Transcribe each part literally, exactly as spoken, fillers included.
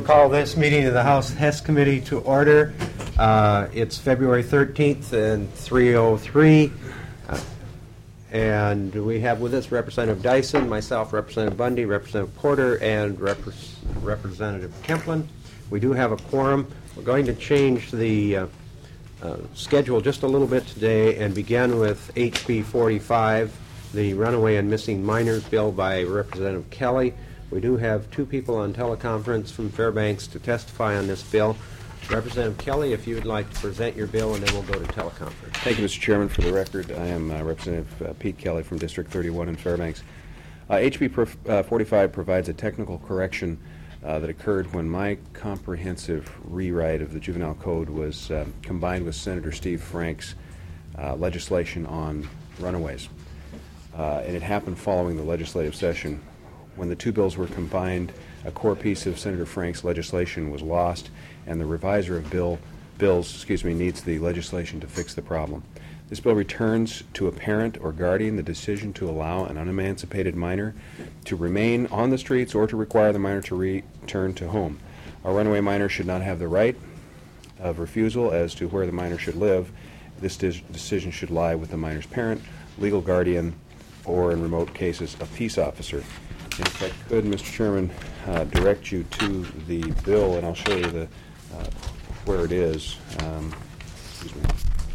call this meeting of the House Hess Committee to order. Uh, it's February thirteenth and three oh three. Uh, and we have with us Representative Dyson, myself, Representative Bundy, Representative Porter, and Repre Representative Kemplin. We do have a quorum. We're going to change the uh, uh, schedule just a little bit today and begin with H B forty-five, the Runaway and Missing Minors Bill by Representative Kelly. We do have two people on teleconference from Fairbanks to testify on this bill. Representative Kelly, if you would like to present your bill, and then we'll go to teleconference. Thank you, Mister Chairman. For the record, I am uh, Representative uh, Pete Kelly from District thirty-one in Fairbanks. Uh, H B forty-five provides a technical correction uh, that occurred when my comprehensive rewrite of the Juvenile Code was uh, combined with Senator Steve Frank's uh, legislation on runaways. Uh, and it happened following the legislative session. When the two bills were combined, a core piece of Senator Frank's legislation was lost, and the reviser of bill bills, excuse me, needs the legislation to fix the problem. This bill returns to a parent or guardian the decision to allow an unemancipated minor to remain on the streets or to require the minor to return to home. A runaway minor should not have the right of refusal as to where the minor should live. This decision should lie with the minor's parent, legal guardian, or in remote cases, a peace officer. And if I could, Mister Chairman, uh, direct you to the bill, and I'll show you the uh, where it is. Um, excuse me.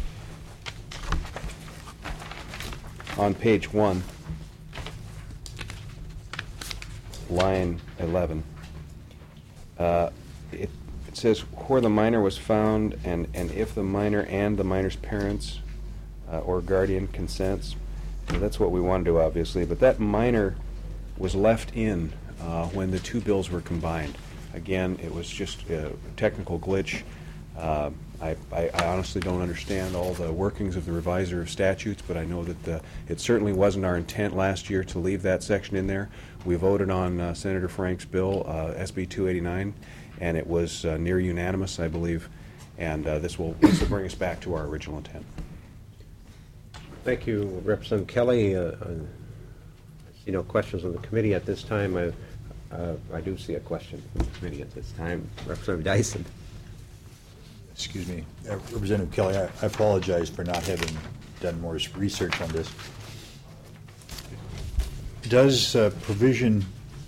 On page one, line eleven, uh, it, it says where the minor was found, and and if the minor and the minor's parents uh, or guardian consents. So that's what we want to do, obviously, but that minor was left in uh, when the two bills were combined. Again, it was just a technical glitch. Uh, I, I, I honestly don't understand all the workings of the reviser of statutes, but I know that the, it certainly wasn't our intent last year to leave that section in there. We voted on uh, Senator Frank's bill, uh, S B two eighty-nine, and it was uh, near unanimous, I believe, and uh, this will, this will bring us back to our original intent. Thank you, Representative Kelly. Uh, I see no questions on the committee at this time. I, uh, I do see a question from the committee at this time. Representative Dyson. Excuse me. Uh, Representative Kelly, I, I apologize for not having done more research on this. Does uh, provision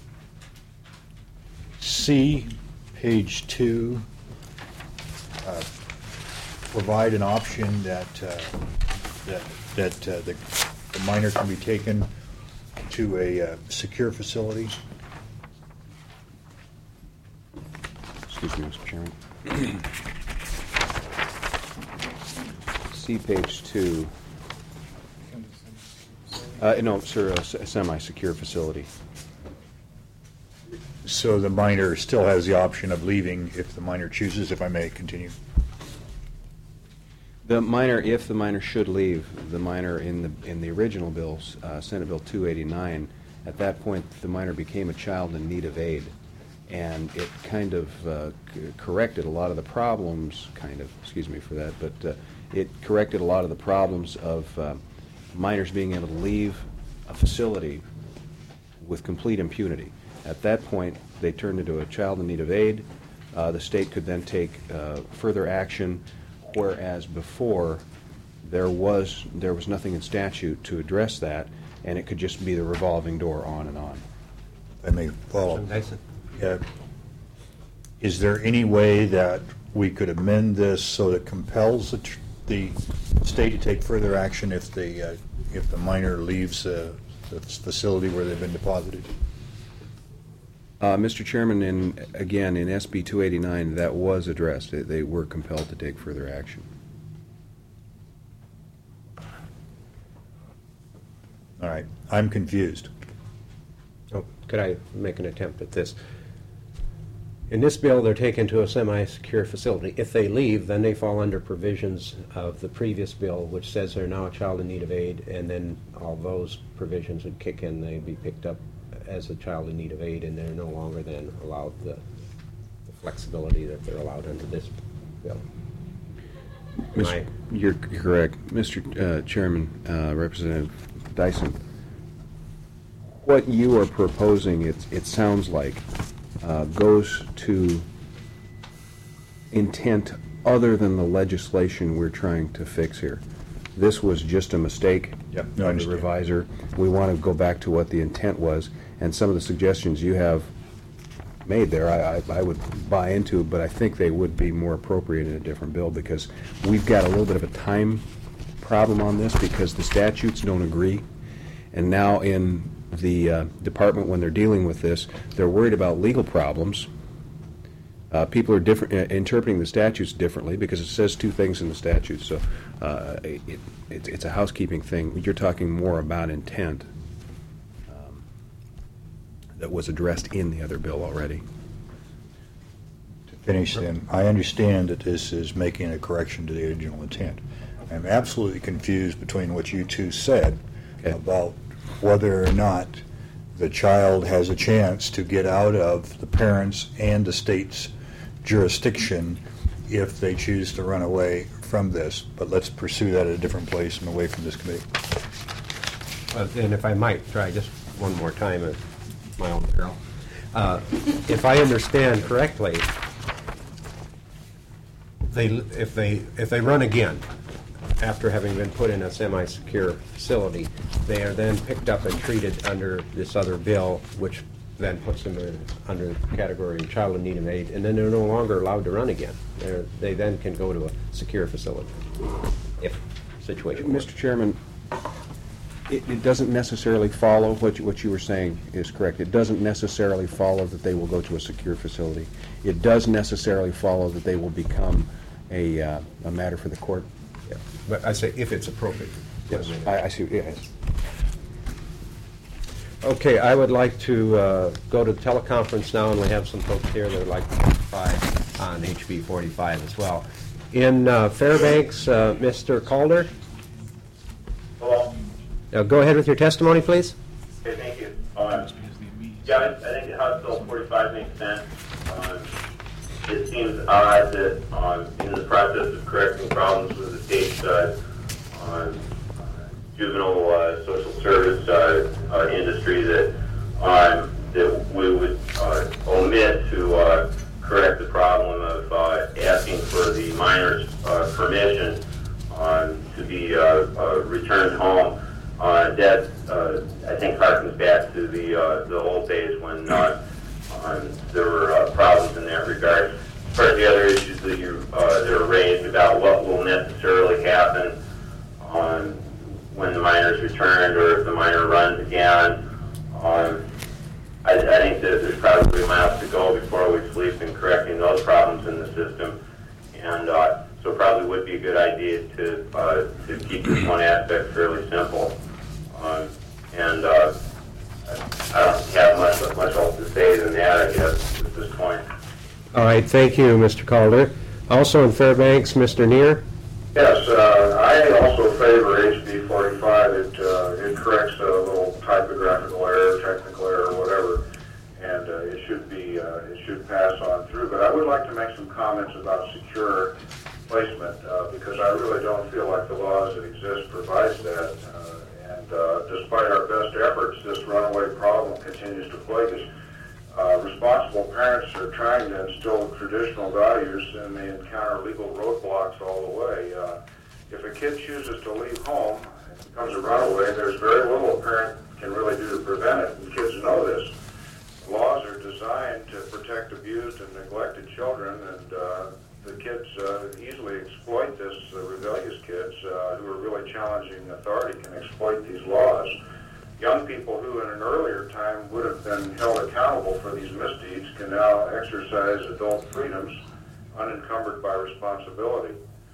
C, page two, uh, provide an option that uh, that that uh, the, the minor can be taken to a uh, secure facility? Excuse me, Mister Chairman. See page two. Uh, no, sir, a, a semi-secure facility. So the minor still has the option of leaving if the minor chooses, if I may continue. The minor, if the minor should leave, the minor in the in the original bills, uh, Senate Bill two eighty-nine, at that point the minor became a child in need of aid, and it kind of uh, corrected a lot of the problems. Kind of, excuse me for that, but uh, it corrected a lot of the problems of uh, minors being able to leave a facility with complete impunity. At that point, they turned into a child in need of aid. Uh, the state could then take uh, further action. Whereas before, there was there was nothing in statute to address that, and it could just be the revolving door on and on. If I may follow. Uh, is there any way that we could amend this so that it compels the, tr the state to take further action if the uh, if the minor leaves uh, the facility where they've been deposited? Uh, Mister Chairman, in, again, in S B two eighty-nine, that was addressed. They, they were compelled to take further action. All right. I'm confused. Oh, could I make an attempt at this? In this bill, they're taken to a semi-secure facility. If they leave, then they fall under provisions of the previous bill, which says they're now a child in need of aid, and then all those provisions would kick in. They'd be picked up as a child in need of aid, and they're no longer then allowed the, the flexibility that they're allowed under this bill. Mister You're, you're correct. Mister Uh, Chairman, uh, Representative Dyson, what you are proposing, it, it sounds like, uh, goes to intent other than the legislation we're trying to fix here. This was just a mistake Yep, no, I of the understand. reviser. We want to go back to what the intent was, and some of the suggestions you have made there, I, I, I would buy into, but I think they would be more appropriate in a different bill, because we've got a little bit of a time problem on this because the statutes don't agree. And now in the uh, department, when they're dealing with this, they're worried about legal problems. Uh, people are different, uh, interpreting the statutes differently because it says two things in the statute. So uh, it, it, it's a housekeeping thing. You're talking more about intent um, that was addressed in the other bill already. To finish then, I understand that this is making a correction to the original intent. I'm absolutely confused between what you two said Okay. about whether or not the child has a chance to get out of the parents' and the state's jurisdiction if they choose to run away from this. But let's pursue that at a different place and away from this committee. Uh, And if I might try just one more time at my own peril. Uh, If I understand correctly, they, if they, if they run again, after having been put in a semi-secure facility, they are then picked up and treated under this other bill, which then puts them in, under the category of child in need of aid, and then they're no longer allowed to run again. They're, they then can go to a secure facility, if situation. Mister Chairman, it, it doesn't necessarily follow, what you, what you were saying is correct. It doesn't necessarily follow that they will go to a secure facility. It does necessarily follow that they will become a, uh, a matter for the court. Yeah. But I say if it's appropriate. Yes, I, I see, yes. Okay, I would like to uh, go to the teleconference now, and we have some folks here that would like to testify on H B forty-five as well. In uh, Fairbanks, uh, Mister Calder, Hello. uh, go ahead with your testimony, please. Okay, thank you. Um, yeah, I, I think House Bill forty-five makes sense. Um, it seems odd that um, in the process of correcting problems with the state's uh, on juvenile uh, social service uh, uh, industry, that um, that we would uh, omit to uh, correct the problem of uh, asking for the minor's uh, permission um, to be uh, uh, returned home. Uh, that uh, I think harkens back to the uh, the old days when uh, um, there were uh, problems in that regard. As far as the other issues that you uh, that are raised about what will necessarily happen on when the minor is returned or if the minor runs again, um, I, I think that there's probably miles to go before we sleep in correcting those problems in the system, and uh, so it probably would be a good idea to uh, to keep this one aspect fairly simple. Um, and uh, I don't have much much else to say than that, I guess, at this point. All right, thank you, Mister Calder. Also in Fairbanks, Mister Neer. Yes, uh, I also favor H B forty-five. It, uh, it corrects a little typographical error, technical error, whatever, and uh, it should be uh, it should pass on through. But I would like to make some comments about secure placement uh, because I really don't feel like the laws that exist provides that. Uh, and uh, despite our best efforts, this runaway problem continues to plague us. Uh, responsible parents are trying to instill traditional values, and they encounter legal roadblocks all the way. Uh, if a kid chooses to leave home and becomes a runaway, there's very little a parent can really do to prevent it, and kids know this. Laws are designed to protect abused and neglected children, and uh, the kids uh, easily exploit this. The rebellious kids uh, who are really challenging authority can exploit these laws. Young people who in an earlier time would have been held accountable for these misdeeds can now exercise adult freedoms unencumbered by responsibility.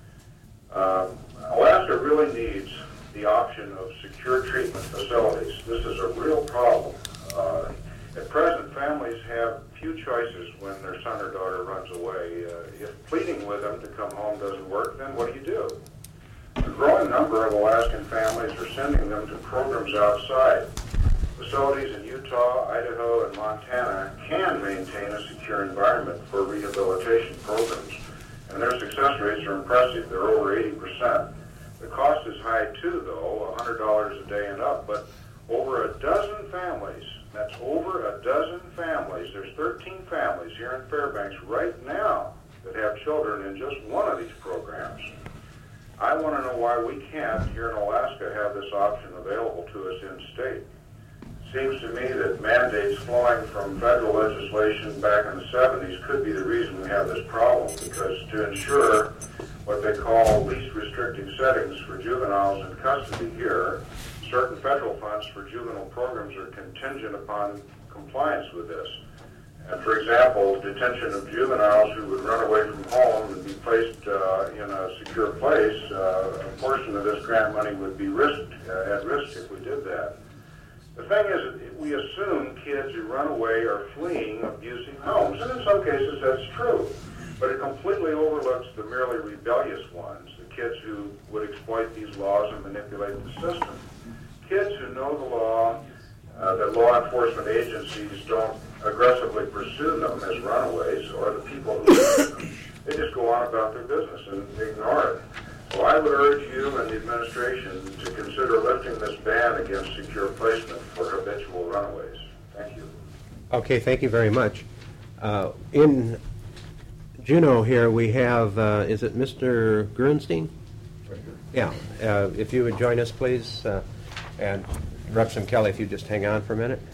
Um, Alaska really needs the option of secure treatment facilities. This is a real problem. Uh, at present, families have few choices when their son or daughter runs away. Uh, if pleading with them to come home doesn't work, then what do you do? A growing number of Alaskan families are sending them to programs outside. Facilities in Utah, Idaho, and Montana can maintain a secure environment for rehabilitation programs, and their success rates are impressive. They're over eighty percent. The cost is high too, though, one hundred dollars a day and up, but over a dozen families, that's over a dozen families, there's thirteen families here in Fairbanks right now that have children in just one of these programs. I want to know why we can't, here in Alaska, have this option available to us in-state. Seems to me that mandates flowing from federal legislation back in the seventies could be the reason we have this problem, because to ensure what they call least restrictive settings for juveniles in custody here, certain federal funds for juvenile programs are contingent upon compliance with this. And for example, detention of juveniles who would run away from home and be placed uh, in a secure place, uh, a portion of this grant money would be risked, uh, at risk if we did that. The thing is, we assume kids who run away are fleeing abusive homes, and in some cases that's true. But it completely overlooks the merely rebellious ones, the kids who would exploit these laws and manipulate the system. Kids who know the law, uh, that law enforcement agencies don't aggressively pursue them as runaways, or the people who do them. They just go on about their business and ignore it. So I would urge you and the administration to consider lifting this ban against secure placement for habitual runaways. Thank you. Okay, thank you very much. Uh, in Juneau here, we have, uh, is it Mister Gruenstein? Yeah, uh, if you would join us, please. Uh, and Representative Kelly, if you just hang on for a minute.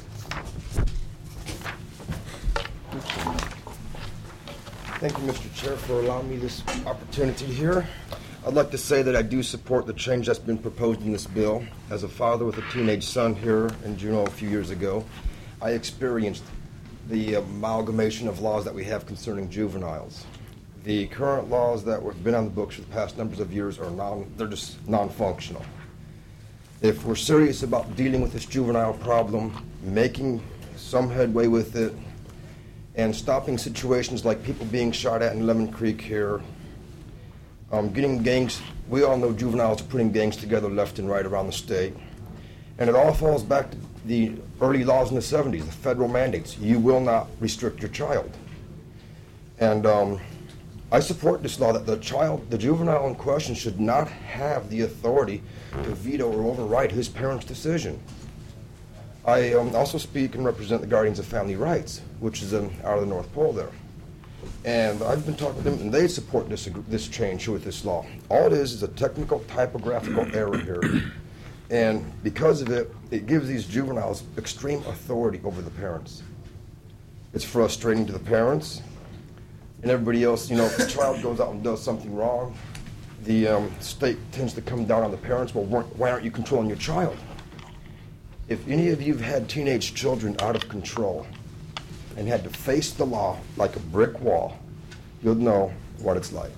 Thank you, Mister Chair, for allowing me this opportunity here. I'd like to say that I do support the change that's been proposed in this bill. As a father with a teenage son here in Juneau a few years ago, I experienced the amalgamation of laws that we have concerning juveniles. The current laws that have been on the books for the past numbers of years are non, they're just non-functional. If we're serious about dealing with this juvenile problem, making some headway with it, and stopping situations like people being shot at in Lemon Creek here, um, getting gangs, we all know juveniles are putting gangs together left and right around the state. And it all falls back to the early laws in the seventies, the federal mandates. You will not restrict your child. And um, I support this law that the child, the juvenile in question should not have the authority to veto or override his parents' decision. I um, also speak and represent the Guardians of Family Rights, which is um, out of the North Pole there. And I've been talking to them, and they support this, this change with this law. All it is is a technical typographical error here. And because of it, it gives these juveniles extreme authority over the parents. It's frustrating to the parents and everybody else. You know, if the child goes out and does something wrong, the um, state tends to come down on the parents. Well, why aren't you controlling your child? If any of you have had teenage children out of control and had to face the law like a brick wall, you'll know what it's like.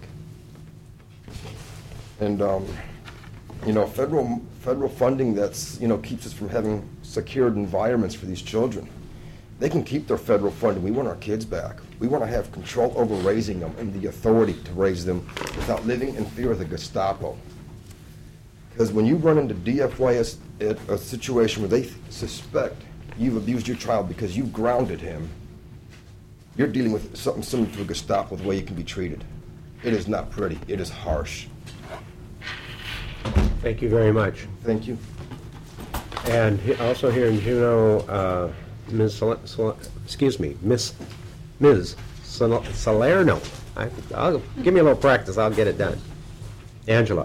And, um, you know, federal federal funding that's, you know, keeps us from having secured environments for these children. They can keep their federal funding. We want our kids back. We want to have control over raising them and the authority to raise them without living in fear of the Gestapo. Because when you run into D F Y S at a situation where they suspect you've abused your child because you've grounded him, you're dealing with something similar to a Gestapo, the way you can be treated. It is not pretty. It is harsh. Thank you very much. Thank you. And he- also here in Juneau, uh, Miz Sol- Sol- excuse me, Miss Miz Sol- Salerno. I, I'll give me a little practice. I'll get it done. Angela.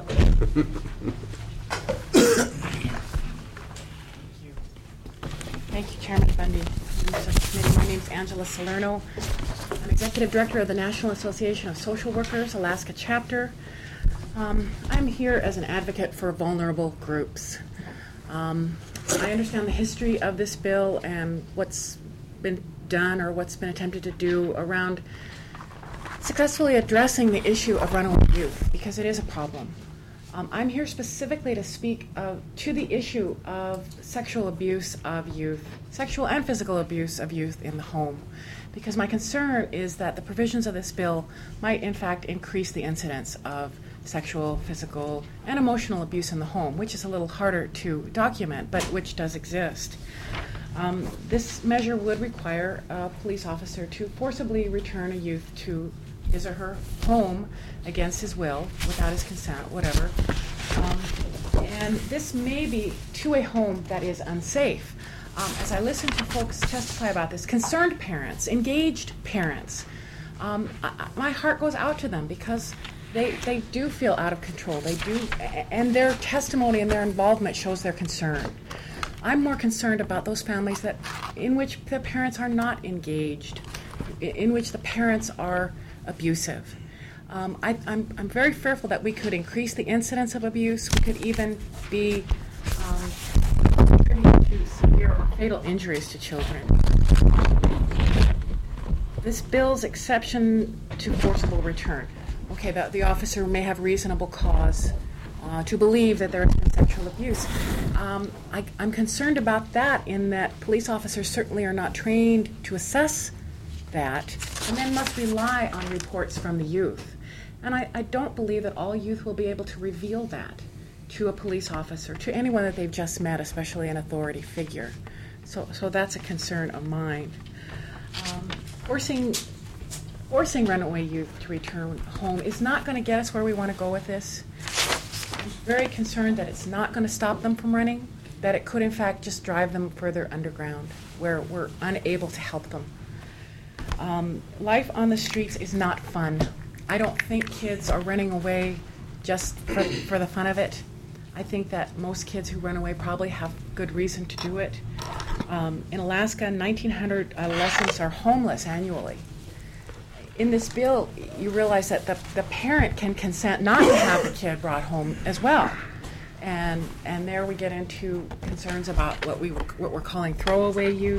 Thank you, Chairman Bundy. Members of the committee, my name is Angela Salerno. I'm Executive Director of the National Association of Social Workers, Alaska Chapter. Um, I'm here as an advocate for vulnerable groups. Um, I understand the history of this bill and what's been done or what's been attempted to do around successfully addressing the issue of runaway youth, because it is a problem. Um, I'm here specifically to speak uh, to the issue of sexual abuse of youth, sexual and physical abuse of youth in the home, because my concern is that the provisions of this bill might in fact increase the incidence of sexual, physical, and emotional abuse in the home, which is a little harder to document, but which does exist. Um, this measure would require a police officer to forcibly return a youth to his or her home against his will, without his consent, whatever. Um, and this may be to a home that is unsafe. Um, as I listen to folks testify about this, concerned parents, engaged parents, um, I, I- my heart goes out to them because they, they do feel out of control. They do, a- and their testimony and their involvement shows their concern. I'm more concerned about those families that, in which the parents are not engaged, i- in which the parents are abusive. Um, I, I'm, I'm very fearful that we could increase the incidence of abuse. We could even be um, contributing to severe or fatal injuries to children. This bill's exception to forcible return. Okay, the, the officer may have reasonable cause uh, to believe that there has been sexual abuse. Um, I, I'm concerned about that in that police officers certainly are not trained to assess that and then must rely on reports from the youth. And I, I don't believe that all youth will be able to reveal that to a police officer, to anyone that they've just met, especially an authority figure. So, so that's a concern of mine. Um, forcing, forcing runaway youth to return home is not going to get us where we want to go with this. I'm very concerned that it's not going to stop them from running, that it could in fact just drive them further underground, where we're unable to help them. Um, life on the streets is not fun. I don't think kids are running away just for, for the fun of it. I think that most kids who run away probably have good reason to do it. Um, in Alaska, nineteen hundred adolescents are homeless annually. In this bill, you realize that the, the parent can consent not to have the kid brought home as well. And, and there we get into concerns about what, we, what we're calling throwaway youth.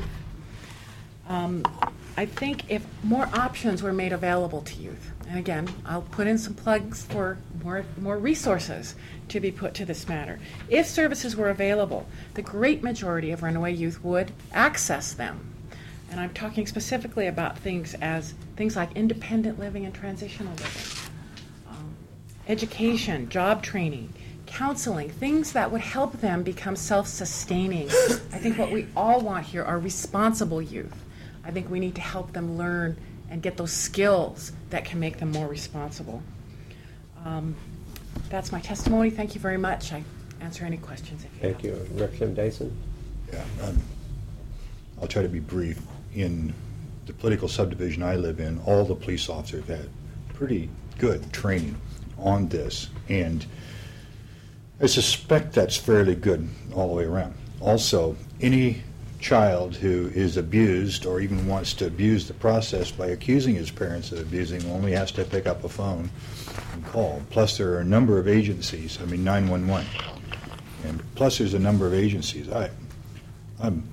Um, I think if more options were made available to youth, and again, I'll put in some plugs for more, more resources to be put to this matter. If services were available, the great majority of runaway youth would access them. And I'm talking specifically about things as things like independent living and transitional living, um, education, job training, counseling, things that would help them become self-sustaining. I think what we all want here are responsible youth. I think we need to help them learn and get those skills that can make them more responsible. Um, that's my testimony. Thank you very much. I answer any questions if you Thank have. you. Representative Dyson? Yeah, um, I'll try to be brief. In the political subdivision I live in, all the police officers had pretty good training on this, and I suspect that's fairly good all the way around. Also, any child who is abused or even wants to abuse the process by accusing his parents of abusing only has to pick up a phone and call. Plus, there are a number of agencies, I mean nine one one, and plus there's a number of agencies. I, I'm,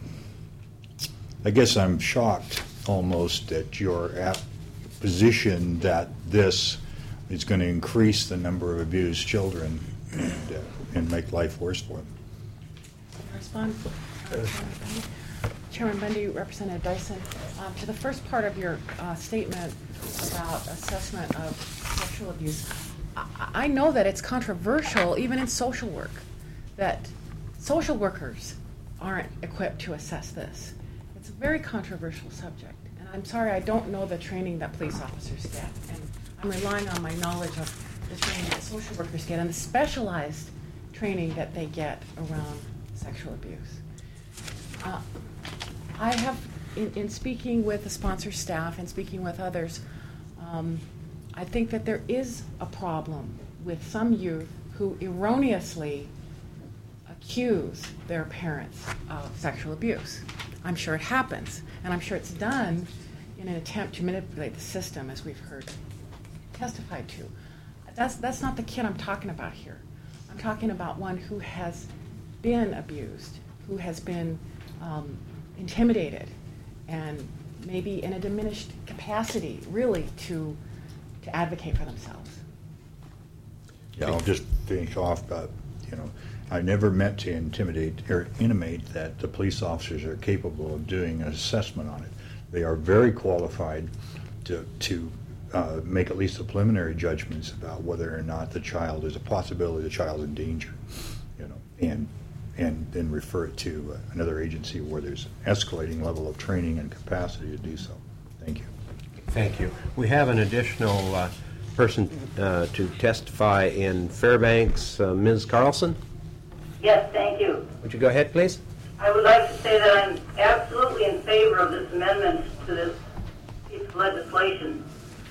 I guess I'm shocked almost at your ap- position that this is going to increase the number of abused children and, uh, and make life worse for them. Respond. Uh, Chairman Bundy, Representative Dyson, um, to the first part of your uh, statement about assessment of sexual abuse, I, I know that it's controversial, even in social work, that social workers aren't equipped to assess this. It's a very controversial subject, and I'm sorry I don't know the training that police officers get, and I'm relying on my knowledge of the training that social workers get and the specialized training that they get around sexual abuse. Uh, I have, in, in speaking with the sponsor staff and speaking with others, um, I think that there is a problem with some youth who erroneously accuse their parents of sexual abuse. I'm sure it happens, and I'm sure it's done in an attempt to manipulate the system, as we've heard testified to. That's, that's not the kid I'm talking about here. I'm talking about one who has been abused, who has been um, intimidated, and maybe in a diminished capacity, really, to, to advocate for themselves. Yeah, I'll just finish off, but, you know, I never meant to intimidate or intimate that the police officers are capable of doing an assessment on it. They are very qualified to, to uh, make at least the preliminary judgments about whether or not the child, there's a possibility the child's in danger, you know, and and then refer it to uh, another agency where there's an escalating level of training and capacity to do so. Thank you. Thank you. We have an additional uh, person uh, to testify in Fairbanks, uh, Miz Carlson. Yes, thank you. Would you go ahead, please? I would like to say that I'm absolutely in favor of this amendment to this piece of legislation.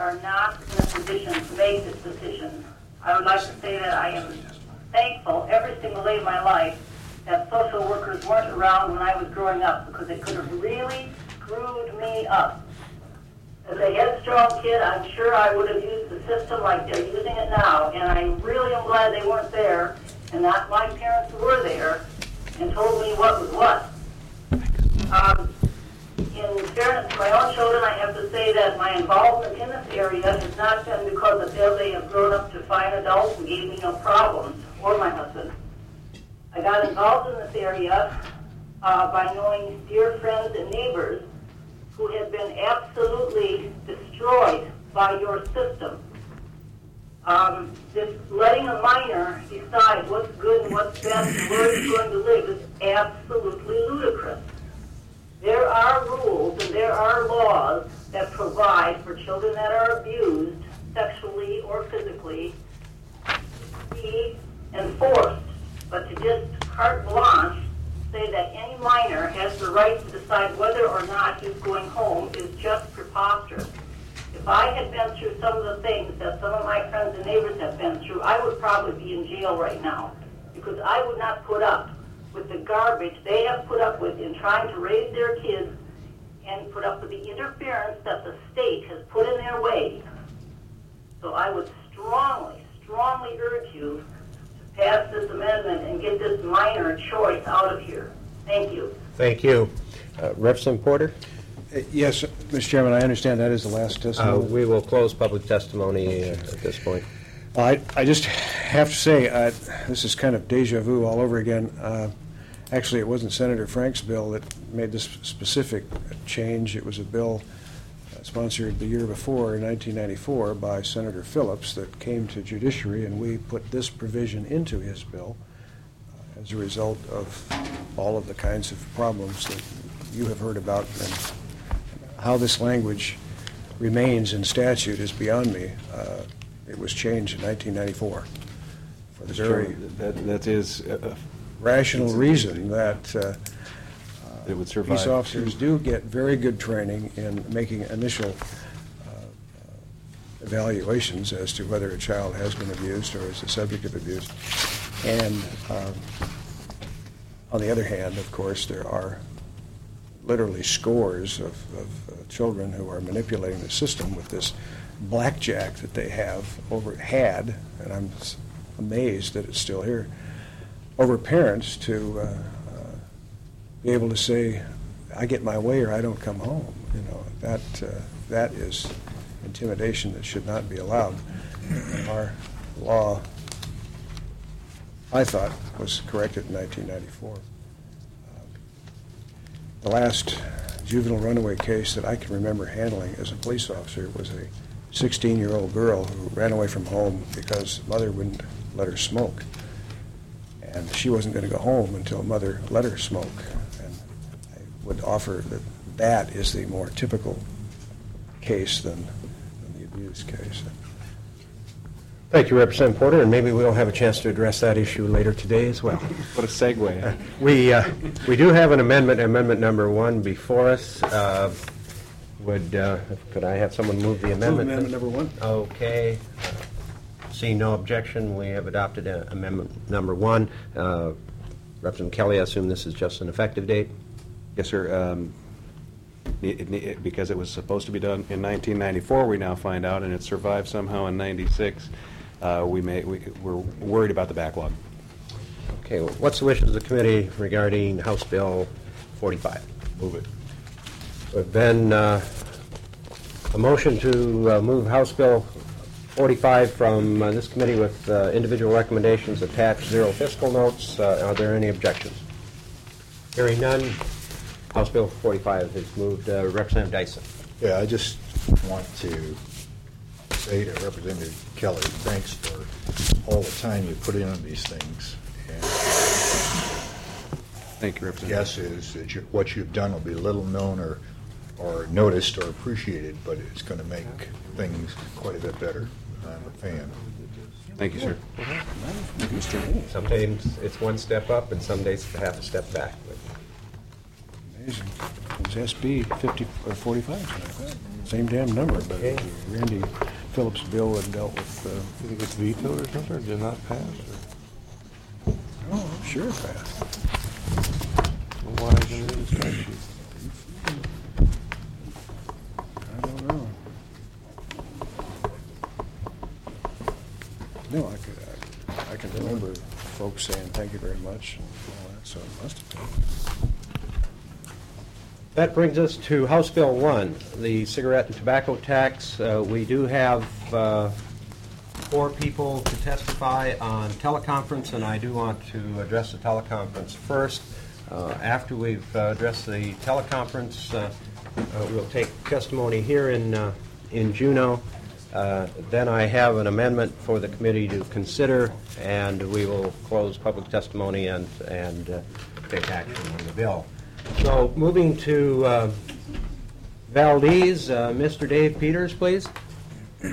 are not in a position to make this decision. I would like to say that I am thankful every single day of my life that social workers weren't around when I was growing up, because it could have really screwed me up. As a headstrong kid, I'm sure I would have used the system like they're using it now, and I really am glad they weren't there and that my parents were there and told me what was what. Um, in fairness to my own children, I have to say that my involvement in this area has not been because of them. They have grown up to fine adults and gave me no problems, or my husband. I got involved in this area uh, by knowing dear friends and neighbors who had been absolutely destroyed by your system. Um, this letting a minor decide what's good and what's best and where he's going to live is absolutely ludicrous. There are rules and there are laws that provide for children that are abused sexually or physically to be enforced. But to just carte blanche say that any minor has the right to decide whether or not he's going home is just preposterous. If I had been through some of the things that some of my friends and neighbors have been through, I would probably be in jail right now, because I would not put up with the garbage they have put up with in trying to raise their kids and put up with the interference that the state has put in their way. So I would strongly, strongly urge you to pass this amendment and get this minor choice out of here. Thank you. Thank you. Uh, Representative Porter? Uh, Yes, Mister Chairman, I understand that is the last Uh, testimony. We will close public testimony uh, at this point. I, I just have to say, uh, this is kind of deja vu all over again. Uh, Actually, it wasn't Senator Frank's bill that made this specific change. It was a bill uh, sponsored the year before, in nineteen ninety-four, by Senator Phillips that came to judiciary, and we put this provision into his bill uh, as a result of all of the kinds of problems that you have heard about. And how this language remains in statute is beyond me. Uh, it was changed in nineteen ninety-four for the very That, that is, uh, rational reason that uh, it would survive. police officers do get very good training in making initial uh, evaluations as to whether a child has been abused or is the subject of abuse. And um, on the other hand, of course, there are literally scores of, of uh, children who are manipulating the system with this blackjack that they have over had, and I'm s- amazed that it's still here, over parents to uh, uh, be able to say, I get my way or I don't come home. You know, that uh, that is intimidation that should not be allowed. Our law, I thought, was corrected in nineteen ninety-four. Uh, the last juvenile runaway case that I can remember handling as a police officer was a sixteen-year-old girl who ran away from home because mother wouldn't let her smoke. And she wasn't going to go home until mother let her smoke. And I would offer that that is the more typical case than, than the abuse case. Thank you, Representative Porter, and maybe we'll have a chance to address that issue later today as well. What a segue. We, uh, we do have an amendment, amendment number one before us. Uh, Would, uh, could I have someone move the amendment? Amendment number one. Okay. Seeing no objection, we have adopted uh, amendment number one. Uh, Representative Kelly, I assume this is just an effective date? Yes, sir. Um, it- it- Because it was supposed to be done in nineteen ninety-four, we now find out, and it survived somehow in ninety-six. Uh, We may, we- we're worried about the backlog. Okay, well, what's the wishes of the committee regarding House Bill forty-five? Move it. There's been uh, a motion to uh, move House Bill forty-five from uh, this committee with uh, individual recommendations attached, zero fiscal notes. Uh, Are there any objections? Hearing none, House Bill forty-five is moved. Uh, Representative Dyson. Yeah, I just want to say to Representative Kelly, thanks for all the time you put in on these things. And Thank you, my Representative. guess is that you- what you've done will be little known or, or noticed or appreciated, but it's going to make things quite a bit better. I'm a fan. Thank you, sir. Sometimes it's one step up, and some days it's half a step back. Amazing. was S B fifty, or forty-five, same damn number, but Okay. Randy Phillips' bill had dealt with, uh, You think it's vetoed or something, or did not pass? Or? oh, I'm sure it passed. Well, why isn't it in the statute? I don't know. No, I could, I, I can remember folks saying thank you very much and all that, so it must have been. That brings us to House Bill one, the cigarette and tobacco tax. Uh, We do have uh, four people to testify on teleconference, and I do want to address the teleconference first. Uh, After we've uh, addressed the teleconference, uh, uh, we'll take testimony here in, uh, in Juneau. Uh, Then I have an amendment for the committee to consider, and we will close public testimony and, and uh, take action on the bill. So moving to uh, Valdez, uh, Mister Dave Peters, please. Yeah,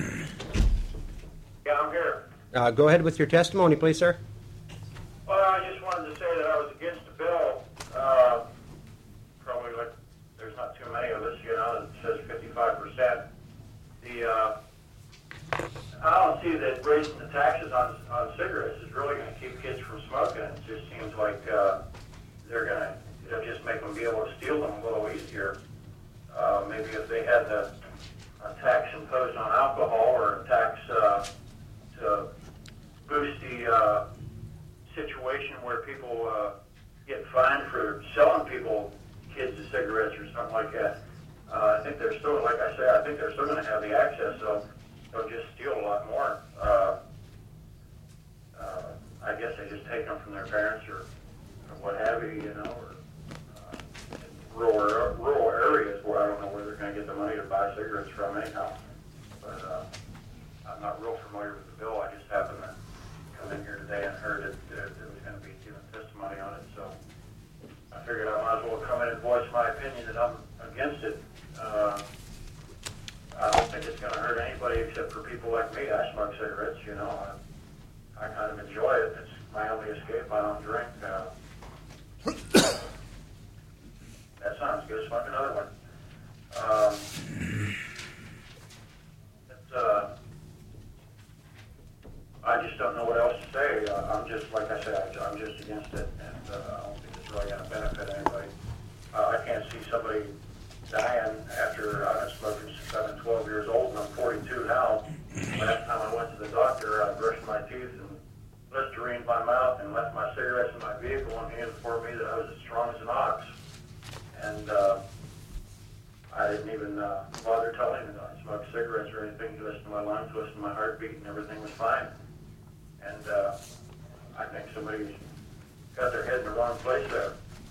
I'm here. Uh, Go ahead with your testimony, please, sir. Well, I just wanted to say that I was against the bill. Uh, probably like, there's not too many of us, you know, that says fifty-five percent. The, uh, I don't see that raising the taxes on, on cigarettes is really going to keep kids from smoking. It just seems like uh, they're going to, it'll just make them be able to steal them a little easier. Uh, maybe if they had the, a tax imposed on alcohol or a tax uh, to boost the uh, situation where people uh, get fined for selling people kids the cigarettes or something like that. Uh, I think they're still, like I say, I think they're still going to have the access, so they'll just steal a lot more. Uh, uh, I guess they just take them from their parents or, or what have you, you know, or uh, in rural, rural areas where I don't know where they're going to get the money to buy cigarettes from anyhow. But uh, I'm not real familiar with the bill. I just happened to come in here today and heard that there there was going to be giving testimony on it, so I figured I might as well come in and voice my opinion that I'm against it. Uh, I don't think it's going to hurt anybody except for people like me. I smoke cigarettes, you know. I, I kind of enjoy it. It's my only escape. I don't drink. Uh, that sounds good. Smoke another one. Um, it's, uh, I just don't know what else to say. Uh, I'm just, like I said, I'm just against it, and uh, I don't think it's really going to benefit anybody. Uh, I can't see somebody dying after I've been smoking since I've been twelve years old, and I'm forty-two now. Last time I went to the doctor, I brushed my teeth and Listerine my mouth and left my cigarettes in my vehicle, and he informed me that I was as strong as an ox. And uh, I didn't even uh, bother telling him that I smoked cigarettes or anything. He listened to my lungs, listened to my heartbeat, and everything was fine. And uh, I think somebody's got their head in the wrong place there.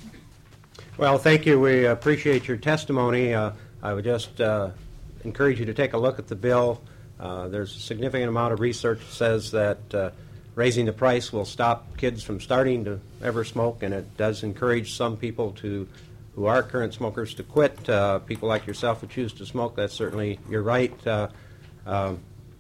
Well, thank you. We appreciate your testimony. Uh, I would just uh, encourage you to take a look at the bill. Uh, there's a significant amount of research that says that uh, raising the price will stop kids from starting to ever smoke, and it does encourage some people to, who are current smokers, to quit. Uh, people like yourself who choose to smoke, that's certainly your right. Uh, um,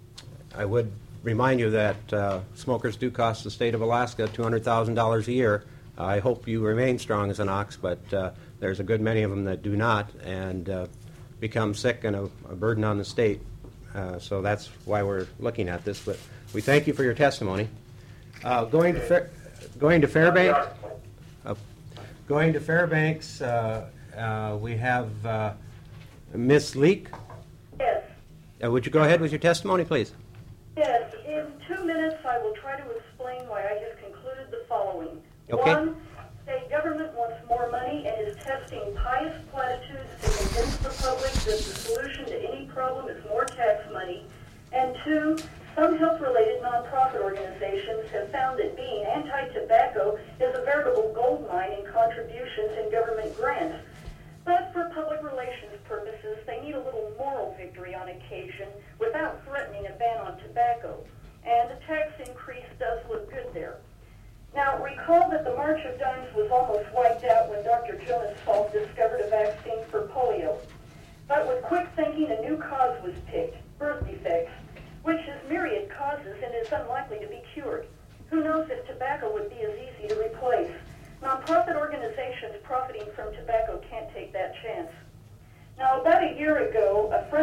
I would remind you that uh, smokers do cost the state of Alaska two hundred thousand dollars a year. I hope you remain strong as an ox, but uh, there's a good many of them that do not and uh, become sick and a, a burden on the state. Uh, so that's why we're looking at this. But we thank you for your testimony. Uh, going to Fair, going to Fairbanks. Uh, going to Fairbanks, uh, uh, we have uh, Miss Leek. Yes. Uh, would you go ahead with your testimony, please? Yes. In two minutes, I will try to explain why I just concluded the following. Okay. One, state government wants more money and is testing pious platitudes to convince the public that the solution to any problem is more tax money. And two, some health-related nonprofit organizations have found that being anti-tobacco is a veritable gold mine in contributions and government grants. But for public relations purposes, they need a little moral victory on occasion without threatening a ban on tobacco. And a tax increase does look good there. Now, recall that the March of Dimes was almost wiped out when Doctor Jonas Salk discovered a vaccine for polio. But with quick thinking, a new cause was picked, birth defects, which has myriad causes and is unlikely to be cured. Who knows if tobacco would be as easy to replace? Nonprofit organizations profiting from tobacco can't take that chance.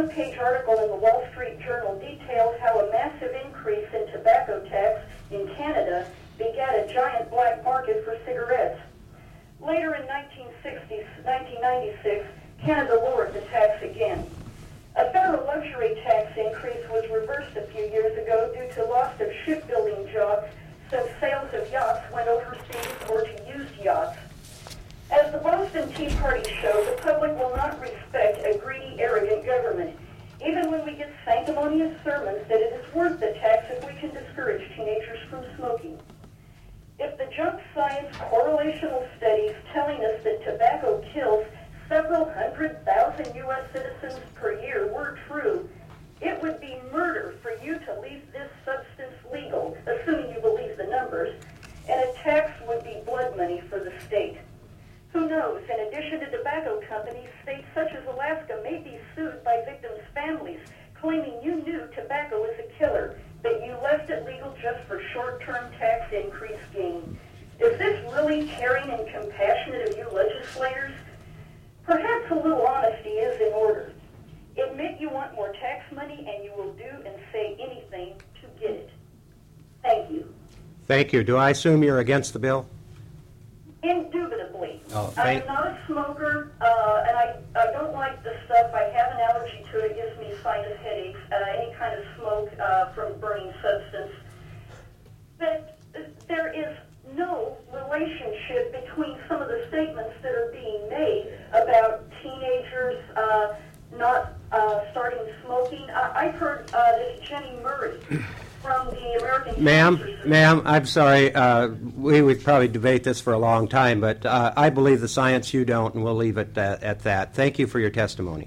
front-page article in the Wall Street Journal details how a massive increase in tobacco tax in Canada begat a giant black market for cigarettes. Later in nineteen ninety-six, Canada lowered the tax again. A federal luxury tax increase was reversed a few years ago due to loss of shipbuilding jobs since sales of yachts went overseas or to used yachts. As the Boston Tea Party showed, the public will not respect a greedy, arrogant government, even when we get sanctimonious sermons that it is worth the tax if we can discourage teenagers from smoking. If the junk science correlational studies telling us that tobacco kills several hundred thousand U S citizens per year were true, it would be murder for you to leave this substance legal, assuming you believe the numbers, and a tax would be blood money for the state. Who knows, in addition to tobacco companies, states such as Alaska may be sued by victims' families, claiming you knew tobacco is a killer, but you left it legal just for short-term tax increase gain. Is this really caring and compassionate of you legislators? Perhaps a little honesty is in order. Admit you want more tax money and you will do and say anything to get it. Thank you. Thank you. Do I assume you're against the bill? Indubitably. Oh, I thank- am not a smoker, uh, and I, I don't like the stuff. I have an allergy to it. It gives me sinus headaches, uh, any kind of smoke uh, from burning substance. But there is no relationship between some of the statements that are being made about teenagers uh, not uh, starting smoking. I, I've heard uh, this Jenny Murray from the American Ma'am, Cancer Society. ma'am, I'm sorry. Uh, we would probably debate this for a long time, but uh, I believe the science, you don't, and we'll leave it at, at that. Thank you for your testimony.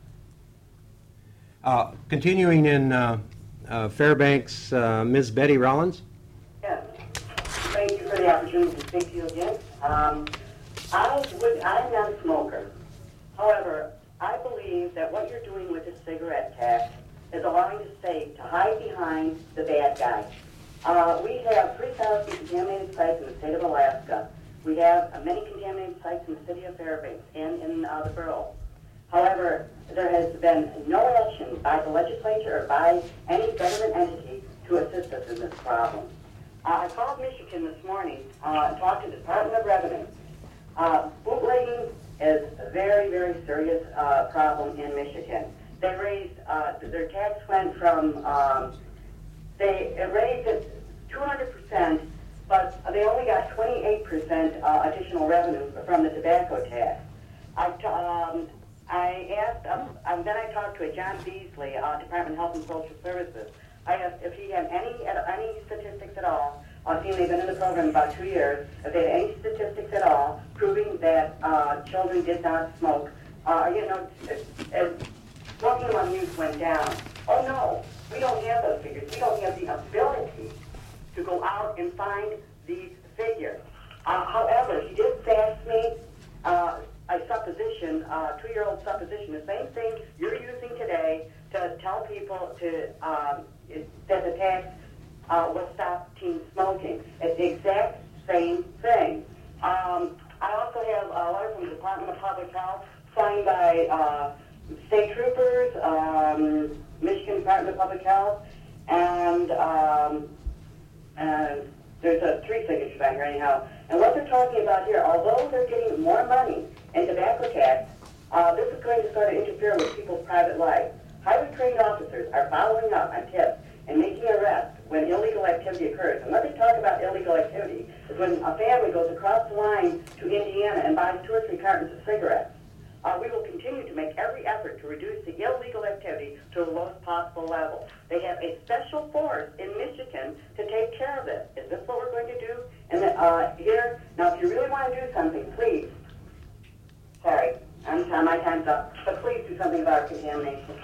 Uh, continuing in uh, uh, Fairbanks, uh, Miz Betty Rollins. Yes. Thank you for the opportunity to speak to you again. Um, I would, I'm not a smoker. However, I believe that what you're doing with the cigarette tax is allowing the state to hide behind the bad guy. Uh, we have three thousand contaminated sites in the state of Alaska. We have uh, many contaminated sites in the city of Fairbanks and in uh, the borough. However, there has been no action by the legislature or by any government entity to assist us in this problem. Uh, I called Michigan this morning uh, and talked to the Department of Revenue. Uh, bootlegging is a very, very serious uh, problem in Michigan. They raised, uh, their tax went from, um, they raised it two hundred percent, but they only got twenty-eight percent uh, additional revenue from the tobacco tax. I, um, I asked, um, um, then I talked to a John Beasley, uh, Department of Health and Social Services. I asked if he had any any statistics at all. I've seen they've been in the program about two years. If they had any statistics at all proving that uh, children did not smoke, uh, you know, as smoking among youth went down. Oh no, we don't have those figures. We don't have the ability to go out and find these figures. Uh, however, he did fax me uh, a supposition, uh, two-year-old supposition, the same thing you're using today to tell people to um, that the tax uh, will stop teen smoking. It's the exact same thing. Um, I also have a letter from the Department of Public Health signed by uh, state troopers, um, Michigan Department of Public Health, and um, and there's a three signatures on here anyhow. And what they're talking about here, although they're getting more money in tobacco tax, uh, this is going to sort of interfere with people's private life. Highly trained officers are following up on tips and making arrests when illegal activity occurs. And when they talk about illegal activity is when a family goes across the line to Indiana and buys two or three cartons of cigarettes. Uh, we will continue to make every effort to reduce the illegal activity to the lowest possible level. They have a special force in Michigan to take care of this. Is this what we're going to do? And then, uh, here, now if you really want to do something, please, sorry, I'm, my time's up, but please do something about contamination.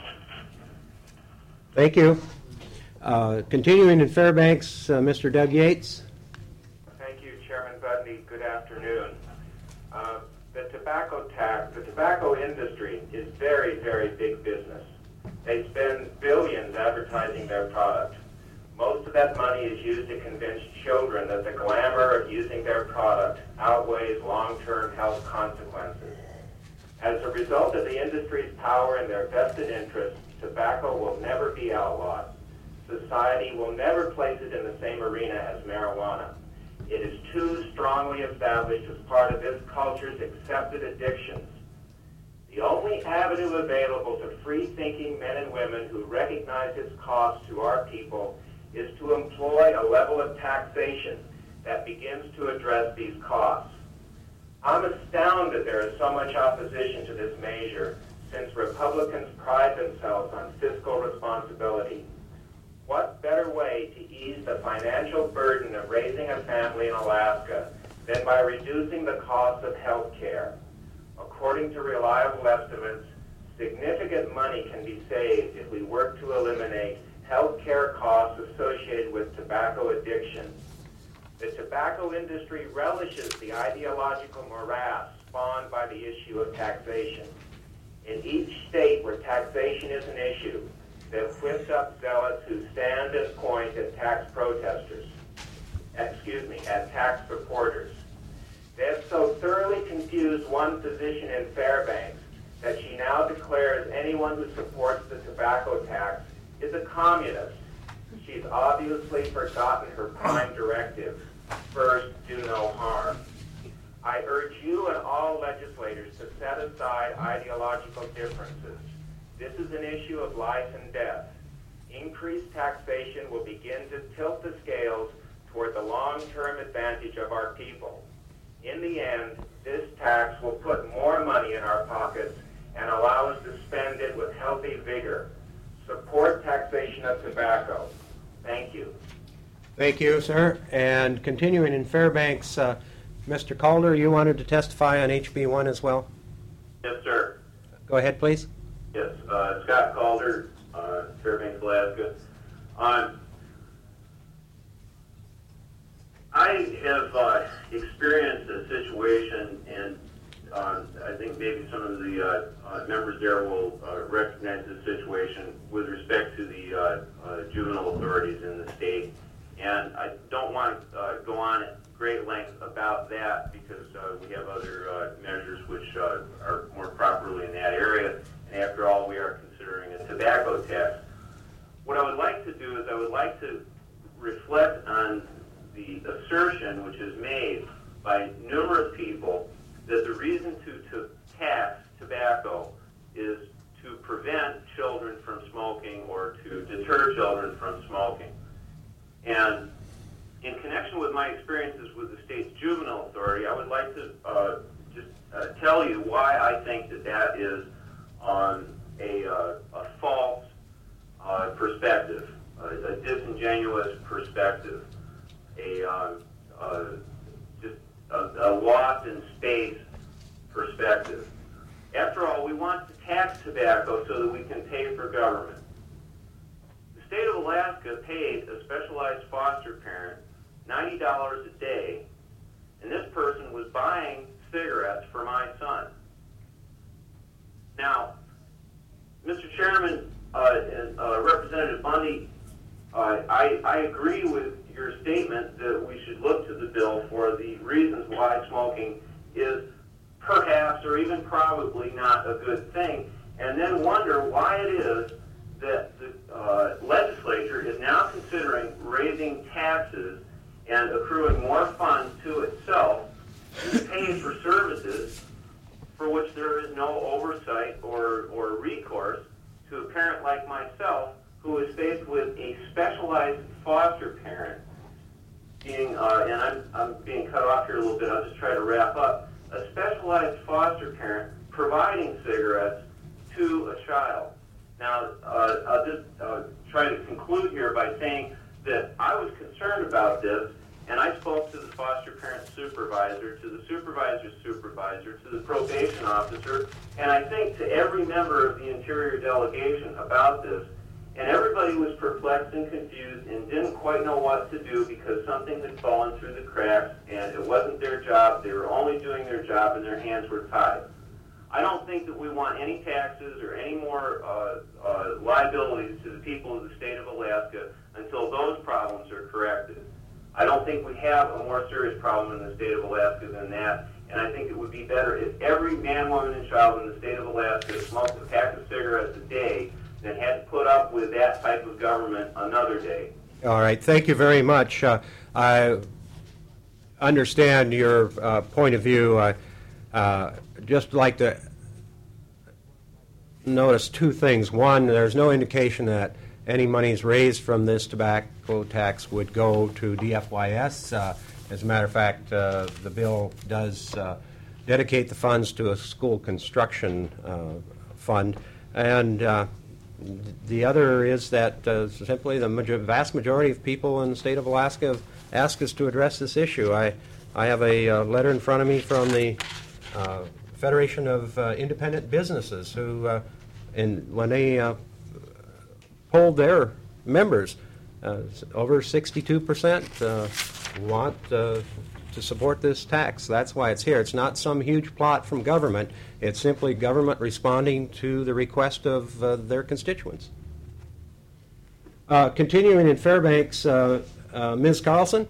Thank you. Uh, continuing in Fairbanks, uh, Mister Doug Yates. Thank you, Chairman Budney. Good afternoon. Uh, the tobacco tax, the tobacco industry is very, very big business. They spend billions advertising their product. Most of that money is used to convince children that the glamour of using their product outweighs long-term health consequences. As a result of the industry's power and their vested interests, tobacco will never be outlawed. Society will never place it in the same arena as marijuana. It is too strongly established as part of this culture's accepted addictions. The only avenue available to free-thinking men and women who recognize its cost to our people is to employ a level of taxation that begins to address these costs. I'm astounded there is so much opposition to this measure, since Republicans pride themselves on fiscal responsibility. What better way to ease the financial burden of raising a family in Alaska than by reducing the cost of health care? According to reliable estimates, significant money can be saved if we work to eliminate health care costs associated with tobacco addiction. The tobacco industry relishes the ideological morass spawned by the issue of taxation. In each state where taxation is an issue, they've whipped up zealots who stand and point at tax protesters, excuse me, at tax supporters. They have so thoroughly confused one physician in Fairbanks that she now declares anyone who supports the tobacco tax is a communist. She's obviously forgotten her prime directive: first, do no harm. I urge you and all legislators to set aside ideological differences. This is an issue of life and death. Increased taxation will begin to tilt the scales toward the long-term advantage of our people. In the end, this tax will put more money in our pockets and allow us to spend it with healthy vigor. Support taxation of tobacco. Thank you. Thank you, sir. And continuing in Fairbanks, uh, Mister Calder, you wanted to testify on H B one as well? Yes, sir. Go ahead, please. Yes, uh, Scott Calder, uh, Fairbanks, Alaska. Um, I have uh, experienced a situation, and uh, I think maybe some of the uh, uh, members there will uh, recognize this situation with respect to the uh, uh, juvenile authorities in the state. And I don't want to uh, go on at great length about that because uh, we have other uh, measures which uh, are more properly in that area. And after all, we are considering a tobacco tax. What I would like to do is I would like to reflect on the assertion which is made by numerous people that the reason to, to tax tobacco is to prevent children from smoking or to deter children from smoking. And in connection with my experiences with the state's juvenile authority, I would like to uh, just uh, tell you why I think that that is on a, uh, a false uh, perspective, a, a disingenuous perspective, a uh, uh, just a, a lost in space perspective. After all, we want to tax tobacco so that we can pay for government. The state of Alaska paid a specialized foster parent ninety dollars a day, and this person was buying cigarettes for my son. Now, Mister Chairman uh, and uh, Representative Bundy, uh, I, I agree with your statement that we should look to the bill for the reasons why smoking is perhaps or even probably not a good thing, and then wonder why it is that the uh, legislature is now considering raising taxes and accruing more funds to itself to pay for services for which there is no oversight or, or recourse to a parent like myself who is faced with a specialized foster parent being, uh, and I'm, I'm being cut off here a little bit, I'll just try to wrap up, a specialized foster parent providing cigarettes to a child. Now, uh, I'll just uh, try to conclude here by saying that I was concerned about this, and I spoke to the foster parent supervisor, to the supervisor's supervisor, to the probation officer, and I think to every member of the Interior delegation about this, and everybody was perplexed and confused and didn't quite know what to do because something had fallen through the cracks, and it wasn't their job. They were only doing their job, and their hands were tied. I don't think that we want any taxes or any more uh, uh, liabilities to the people of the state of Alaska until those problems are corrected. I don't think we have a more serious problem in the state of Alaska than that, And I think it would be better if every man, woman, and child in the state of Alaska smoked a pack of cigarettes a day than had to put up with that type of government another day. All right, thank you very much. Uh, I understand your uh, point of view. I uh, just like to notice two things. One, there's no indication that any monies raised from this tobacco tax would go to D F Y S. Uh, as a matter of fact, uh, the bill does uh, dedicate the funds to a school construction uh, fund. And uh, the other is that uh, simply the major vast majority of people in the state of Alaska have asked us to address this issue. I, I have a uh, letter in front of me from the uh, Federation of uh, Independent Businesses who, uh, in, when they uh, polled their members, uh, over sixty-two percent uh, want uh, to support this tax. That's why it's here. It's not some huge plot from government. It's simply government responding to the request of uh, their constituents. Uh, continuing in Fairbanks, uh, uh, Miz Carlson?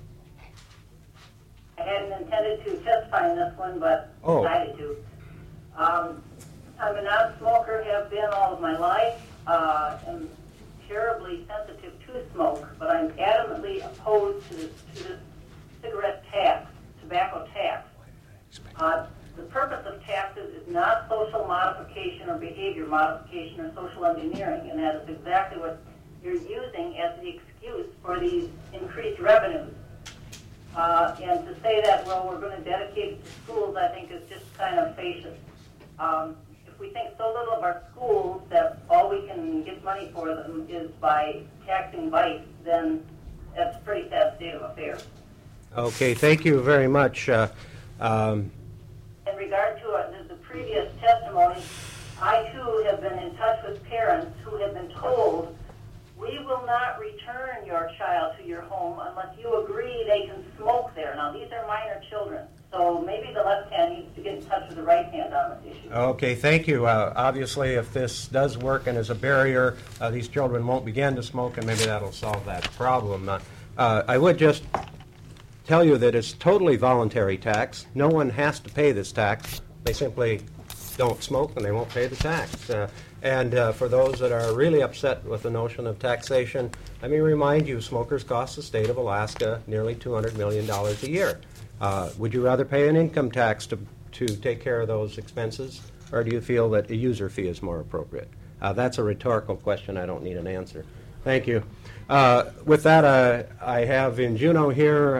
I hadn't intended to testify in this one, but Oh. decided to. Um, I'm a non-smoker, have been all of my life. Uh, am terribly sensitive to smoke, but I'm adamantly opposed to this, to this cigarette tax, tobacco tax. Uh, the purpose of taxes is not social modification or behavior modification or social engineering, and that is exactly what you're using as the excuse for these increased revenues. Uh, and to say that, well, we're going to dedicate it to schools, I think is just kind of fallacious. Um, if we think so little of our schools that all we can get money for them is by taxing vice, then that's a pretty sad state of affairs. Okay, thank you very much. Uh, um, In regard to uh, the, the previous testimony, I too have been in touch with parents who have been told, we will not return your child to your home unless you agree they can smoke there. Now, these are minor children, so maybe the left hand needs to get in touch with the right hand on this issue. Okay, thank you. Uh, obviously, if this does work and is a barrier, uh, these children won't begin to smoke, and maybe that'll solve that problem. Uh, uh, I would just tell you that it's totally voluntary tax. No one has to pay this tax. They simply don't smoke, and they won't pay the tax. Uh, and uh, for those that are really upset with the notion of taxation, let me remind you, smokers cost the state of Alaska nearly two hundred million dollars a year. Uh, would you rather pay an income tax to, to take care of those expenses, or do you feel that a user fee is more appropriate? Uh, that's a rhetorical question. I don't need an answer. Thank you. Uh, with that, uh, I have in Juneau here.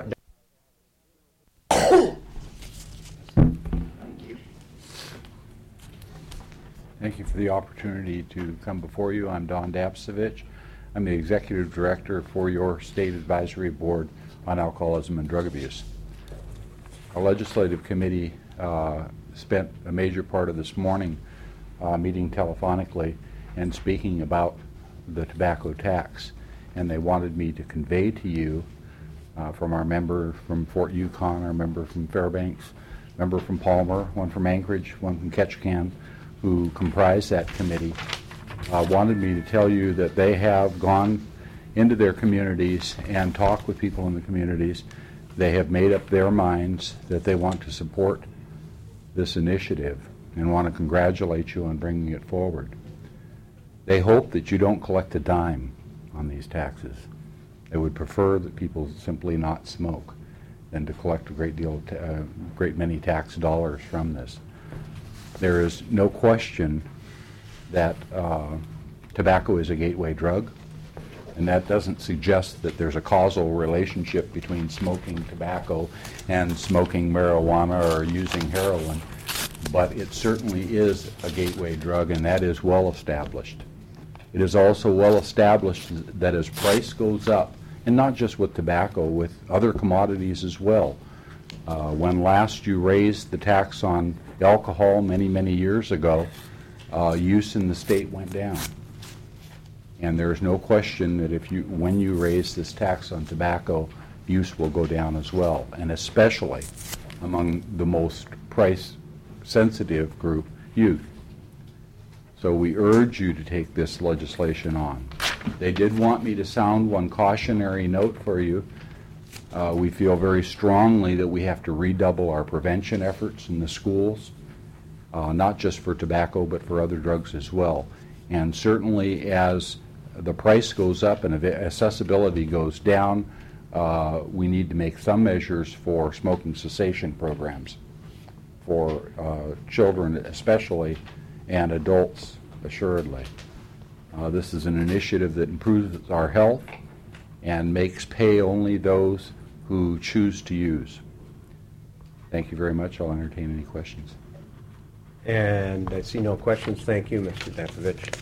Thank you for the opportunity to come before you. I'm Don Dapsevich. I'm the Executive Director for your State Advisory Board on Alcoholism and Drug Abuse. Our Legislative Committee uh, spent a major part of this morning uh, meeting telephonically and speaking about the tobacco tax. And they wanted me to convey to you uh, from our member from Fort Yukon, our member from Fairbanks, member from Palmer, one from Anchorage, one from Ketchikan, who comprise that committee, uh, wanted me to tell you that they have gone into their communities and talked with people in the communities. They have made up their minds that they want to support this initiative and want to congratulate you on bringing it forward. They hope that you don't collect a dime on these taxes. They would prefer that people simply not smoke than to collect a great deal, of ta- uh, great many tax dollars from this. There is no question that uh, tobacco is a gateway drug, and that doesn't suggest that there's a causal relationship between smoking tobacco and smoking marijuana or using heroin, but it certainly is a gateway drug, and that is well established. It is also well established that as price goes up, and not just with tobacco, with other commodities as well. Uh, when last you raised the tax on alcohol many, many years ago, uh, use in the state went down. And there's no question that if you, when you raise this tax on tobacco, use will go down as well, and especially among the most price-sensitive group, youth. So we urge you to take this legislation on. They did want me to sound one cautionary note for you. Uh, we feel very strongly that we have to redouble our prevention efforts in the schools, uh, not just for tobacco, but for other drugs as well. And certainly as the price goes up and accessibility goes down, uh, we need to make some measures for smoking cessation programs for uh, children especially, and adults assuredly. Uh, this is an initiative that improves our health and makes pay only those who choose to use. Thank you very much. I'll entertain any questions. And I see no questions. Thank you, Mister Dapkovich.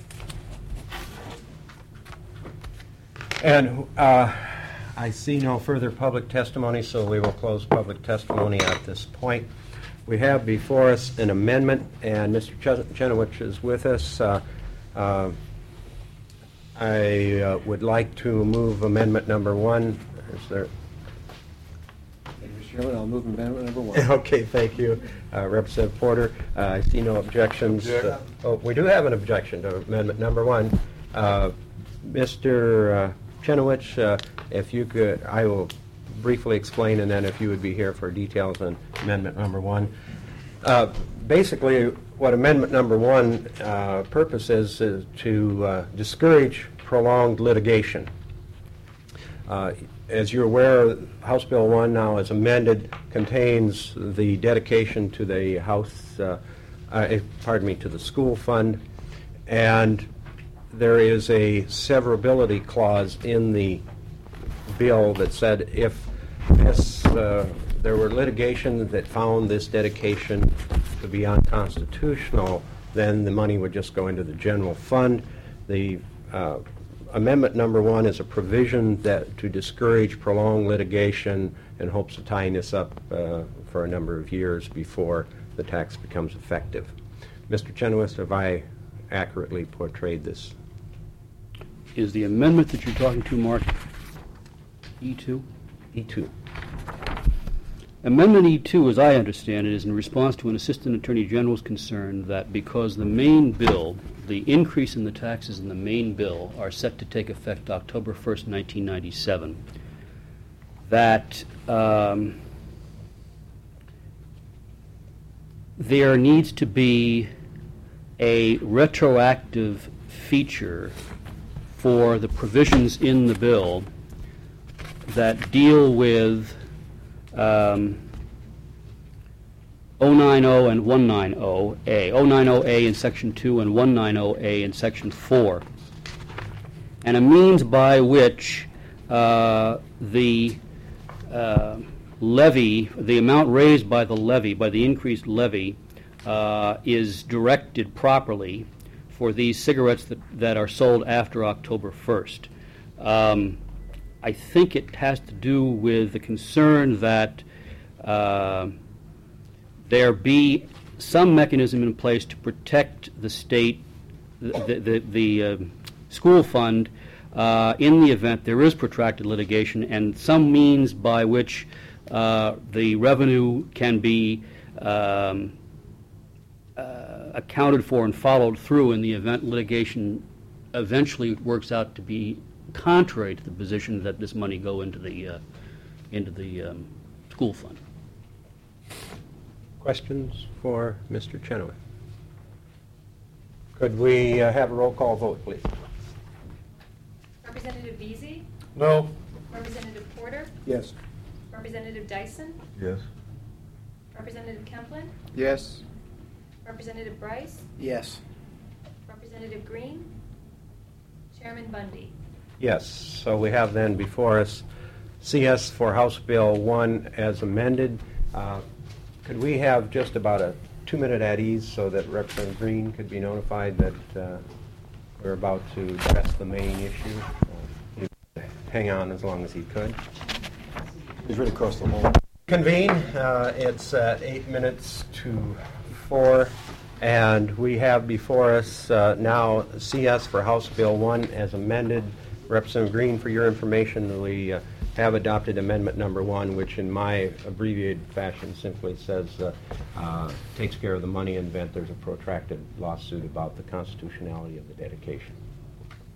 And uh, I see no further public testimony, so we will close public testimony at this point. We have before us an amendment, and Mister Chen- Chenowich is with us. Uh, uh, I uh, would like to move amendment number one. Is there? Mister Chairman, I'll move amendment number one. Okay, thank you, uh, Representative Porter. Uh, I see no objections. Uh, oh, we do have an objection to amendment number one. Uh, Mister Uh, Chenowich, uh, if you could, I will briefly explain, and then if you would be here for details on amendment number one. Uh, basically, what amendment number one uh, purpose is, is to uh, discourage prolonged litigation. Uh, as you're aware, House Bill one now as amended contains the dedication to the House, uh, uh, pardon me, to the school fund, and there is a severability clause in the bill that said if this, uh, there were litigation that found this dedication to be unconstitutional, then the money would just go into the general fund. The uh, amendment number one is a provision that to discourage prolonged litigation in hopes of tying this up uh, for a number of years before the tax becomes effective. Mister Chenowith, have I accurately portrayed this? Is the amendment that you're talking to marked E two? E two. Amendment E two, as I understand it, is in response to an Assistant Attorney General's concern that because the main bill, the increase in the taxes in the main bill are set to take effect October first, nineteen ninety-seven, that um, there needs to be a retroactive feature for the provisions in the bill that deal with um, oh nine oh and one ninety A, oh nine oh A in Section two and one ninety A in Section four, and a means by which uh, the uh, levy, the amount raised by the levy, by the increased levy, uh, is directed properly for these cigarettes that, that are sold after October first. Um, I think it has to do with the concern that uh, there be some mechanism in place to protect the state, the, the, the uh, school fund, uh, in the event there is protracted litigation, and some means by which uh, the revenue can be um, uh, accounted for and followed through in the event litigation eventually works out to be contrary to the position that this money go into the uh, into the um, school fund. Questions for Mister Chenowith? Could we uh, have a roll call vote, please? Representative Veazey? No. Representative Porter? Yes. Representative Dyson? Yes. Representative Kemplin? Yes. Representative Bryce? Yes. Representative Green? Chairman Bundy? Yes. So we have then before us C S for House Bill one as amended. Uh, could we have just about a two-minute at ease so that Representative Green could be notified that uh, we're about to address the main issue? Uh, he'd hang on as long as he could. He's right across the hall. Convene. Uh, it's uh, eight minutes to four, and we have before us uh, now C S for House Bill one as amended. Representative Green, for your information, we uh, have adopted amendment number one, which in my abbreviated fashion simply says uh, uh, takes care of the money in the event there's a protracted lawsuit about the constitutionality of the dedication.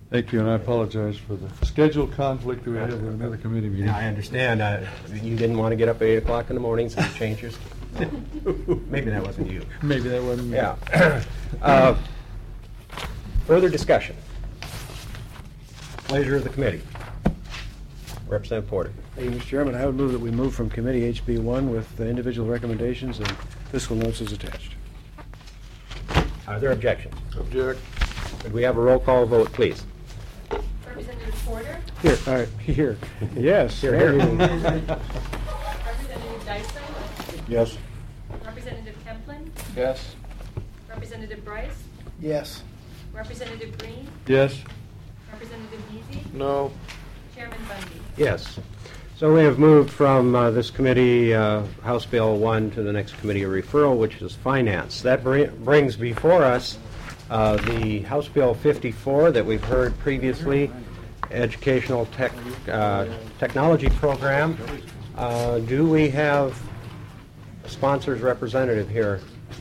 Thank you, and I apologize for the schedule conflict that we had with another committee meeting. Yeah, I understand. Uh, You didn't want to get up at eight o'clock in the morning, so you changed yours. Maybe that wasn't you. Maybe that wasn't me. Yeah. Uh, Further discussion. Pleasure of the committee. Representative Porter. Thank you, Mister Chairman. I would move that we move from Committee H B one with the individual recommendations and fiscal notes as attached. Are there objections? Object. Could we have a roll call vote, please? Representative Porter? Here, all right, here. Yes. Here, here. Representative Dyson? Yes. Representative Kemplin? Yes. Representative Bryce? Yes. Representative Green? Yes. Representative Easy? No. Chairman Bundy? Yes. So we have moved from uh, this committee, uh, House Bill one, to the next committee of referral, which is Finance. That br- brings before us uh, the House Bill fifty-four that we've heard previously, Educational Tech uh, Technology Program. Uh, Do we have a sponsor's representative here?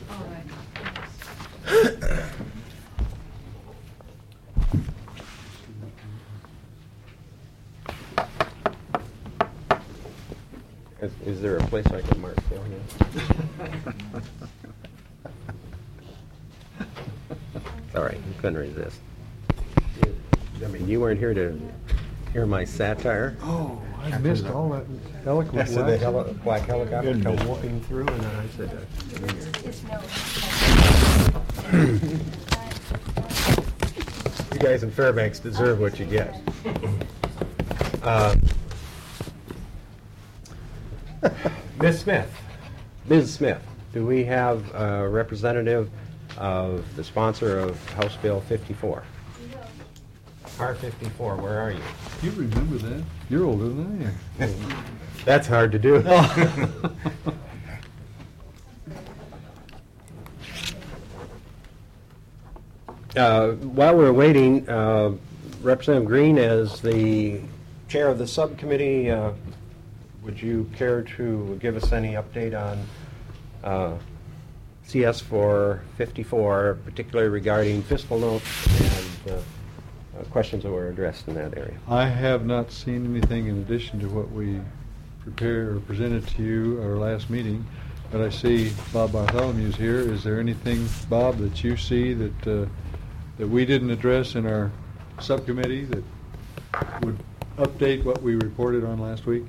Is, is there a place I can mark down here? All right, you couldn't resist. I mean, you weren't here to hear my satire. Oh, I missed all that eloquent I said the wax. heli- black helicopter Didn't come miss. whooping through, and then I said, uh, you guys in Fairbanks deserve what you get. Uh, Miz Smith, Miz Smith, do we have a representative of the sponsor of House Bill fifty-four? R fifty-four, where are you? You remember that? You're older than I am. That's hard to do. Uh, While we're waiting, uh, Representative Green, as the chair of the subcommittee, uh, would you care to give us any update on uh, C S four fifty-four, particularly regarding fiscal notes and uh, uh, questions that were addressed in that area? I have not seen anything in addition to what we prepared or presented to you at our last meeting, but I see Bob Bartholomew's here. Is there anything, Bob, that you see that uh, that we didn't address in our subcommittee that would update what we reported on last week?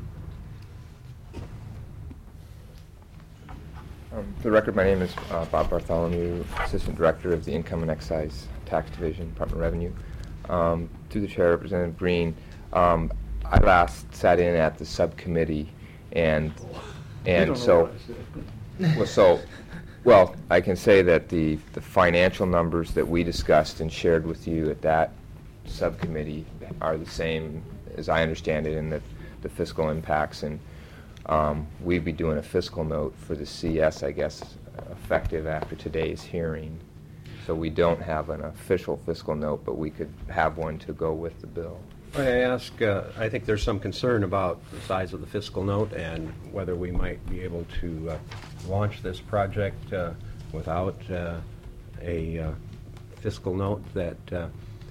Um, For the record, my name is uh, Bob Bartholomew, Assistant Director of the Income and Excise Tax Division, Department of Revenue. Um, Through the Chair, Representative Green, um, I last sat in at the subcommittee, and and so, well, so, well, I can say that the the financial numbers that we discussed and shared with you at that subcommittee are the same as I understand it, in the the fiscal impacts, and Um, we'd be doing a fiscal note for the C S, I guess, effective after today's hearing. So we don't have an official fiscal note, but we could have one to go with the bill. I ask, uh, I think there's some concern about the size of the fiscal note and whether we might be able to uh, launch this project uh, without uh, a uh, fiscal note, that uh,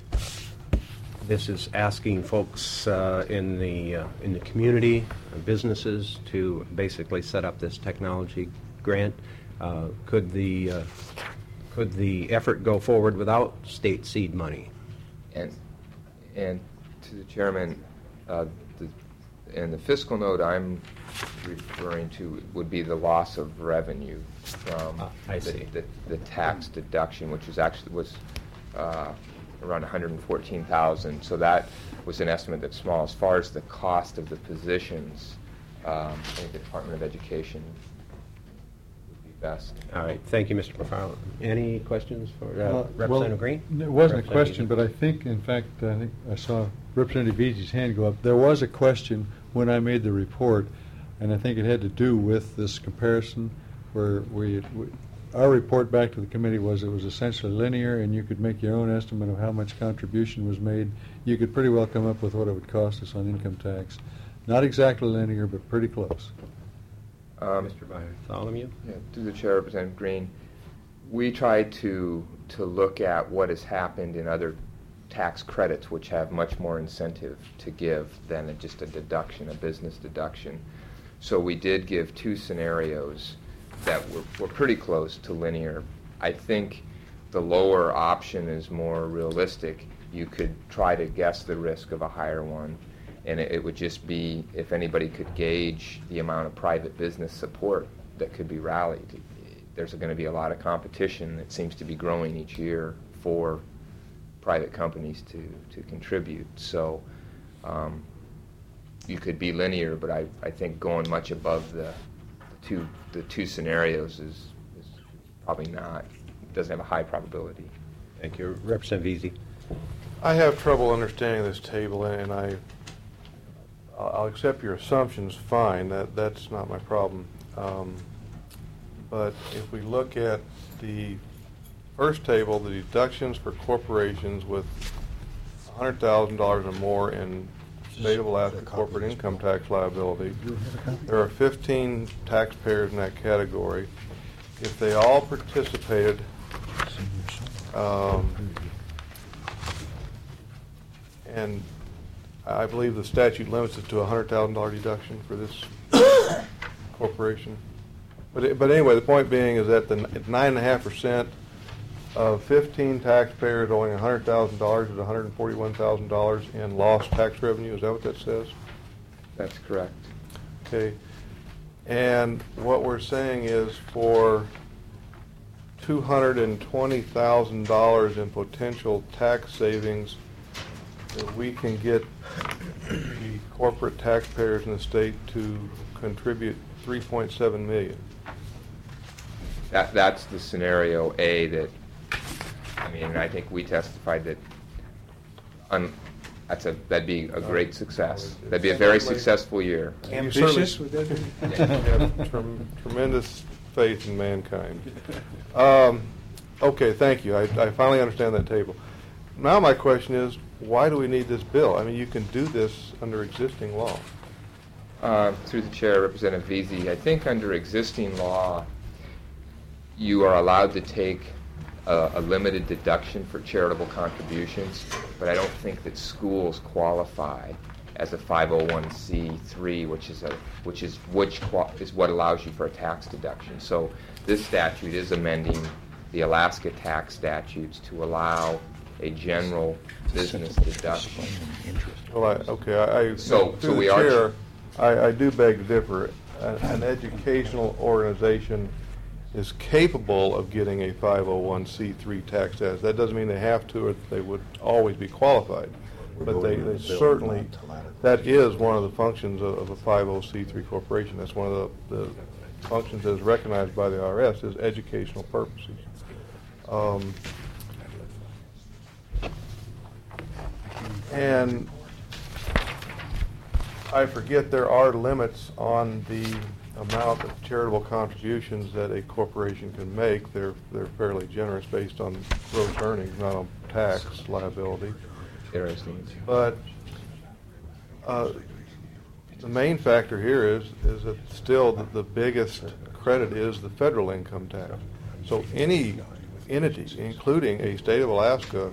this is asking folks uh, in the uh, in the community, uh, businesses, to basically set up this technology grant. Uh, could the uh, could the effort go forward without state seed money? And and to the chairman, uh, the, and the fiscal note I'm referring to would be the loss of revenue from uh, I the, see. The, the tax deduction, which is actually was. Uh, around one hundred fourteen thousand, so that was an estimate that's small. As far as the cost of the positions, um, I think the Department of Education would be best. All right, thank you, Mister Profile. Any questions for uh, Uh, Representative well, Green? It wasn't a Representative question, Easy? but I think, in fact, I think I saw Representative Easy's hand go up. There was a question when I made the report, and I think it had to do with this comparison where we, we our report back to the committee was it was essentially linear, and you could make your own estimate of how much contribution was made. You could pretty well come up with what it would cost us on income tax. Not exactly linear, but pretty close. Um, Mister Bartholomew? Yeah, through the chair, Representative Green, we tried to to look at what has happened in other tax credits, which have much more incentive to give than a, just a deduction, a business deduction. So we did give two scenarios that were, were pretty close to linear. I think the lower option is more realistic. You could try to guess the risk of a higher one, and it, it would just be if anybody could gauge the amount of private business support that could be rallied. There's going to be a lot of competition that seems to be growing each year for private companies to, to contribute. So um, you could be linear, but I, I think going much above the, the two the two scenarios is, is probably not, doesn't have a high probability. Thank you. Representative Veazey. I have trouble understanding this table, and I, I'll accept your assumptions, fine, that, that's not my problem. Um, but if we look at the first table, the deductions for corporations with one hundred thousand dollars or more in state of Alaska corporate income tax liability, there are fifteen taxpayers in that category. If they all participated, um, and I believe the statute limits it to a one hundred thousand dollars deduction for this corporation. But, it, but anyway, the point being is that the nine point five percent of fifteen taxpayers owing one hundred thousand dollars is one hundred forty-one thousand dollars in lost tax revenue. Is that what that says? That's correct. Okay. And what we're saying is for two hundred twenty thousand dollars in potential tax savings, that we can get the corporate taxpayers in the state to contribute three point seven million dollars. That, that's the scenario A that, I mean, I think we testified that un, that's a, that'd be a great success. That'd be a very successful year. Ambitious would that be? Have trem- tremendous faith in mankind. Um, okay, thank you. I, I finally understand that table. Now my question is, why do we need this bill? I mean, you can do this under existing law. Uh, through the chair, Representative Veazey, I think under existing law, you are allowed to take a, a limited deduction for charitable contributions, but I don't think that schools qualify as a five oh one c three, which is a which is which qual- is what allows you for a tax deduction. So this statute is amending the Alaska tax statutes to allow a general business deduction. Well, I, okay, I, I so through so the we chair, are. I, I do beg to differ. An, an educational organization is capable of getting a five oh one c three tax status. That doesn't mean they have to, or they would always be qualified. But they, they certainly, that is one of the functions of, of a five oh one c three corporation. That's one of the, the functions that is recognized by the I R S is educational purposes. Um, and I forget there are limits on the amount of charitable contributions that a corporation can make. They're they're fairly generous based on gross earnings, not on tax liability. Interesting. But uh, the main factor here is is that still the, the biggest credit is the federal income tax. So any entity, including a state of Alaska,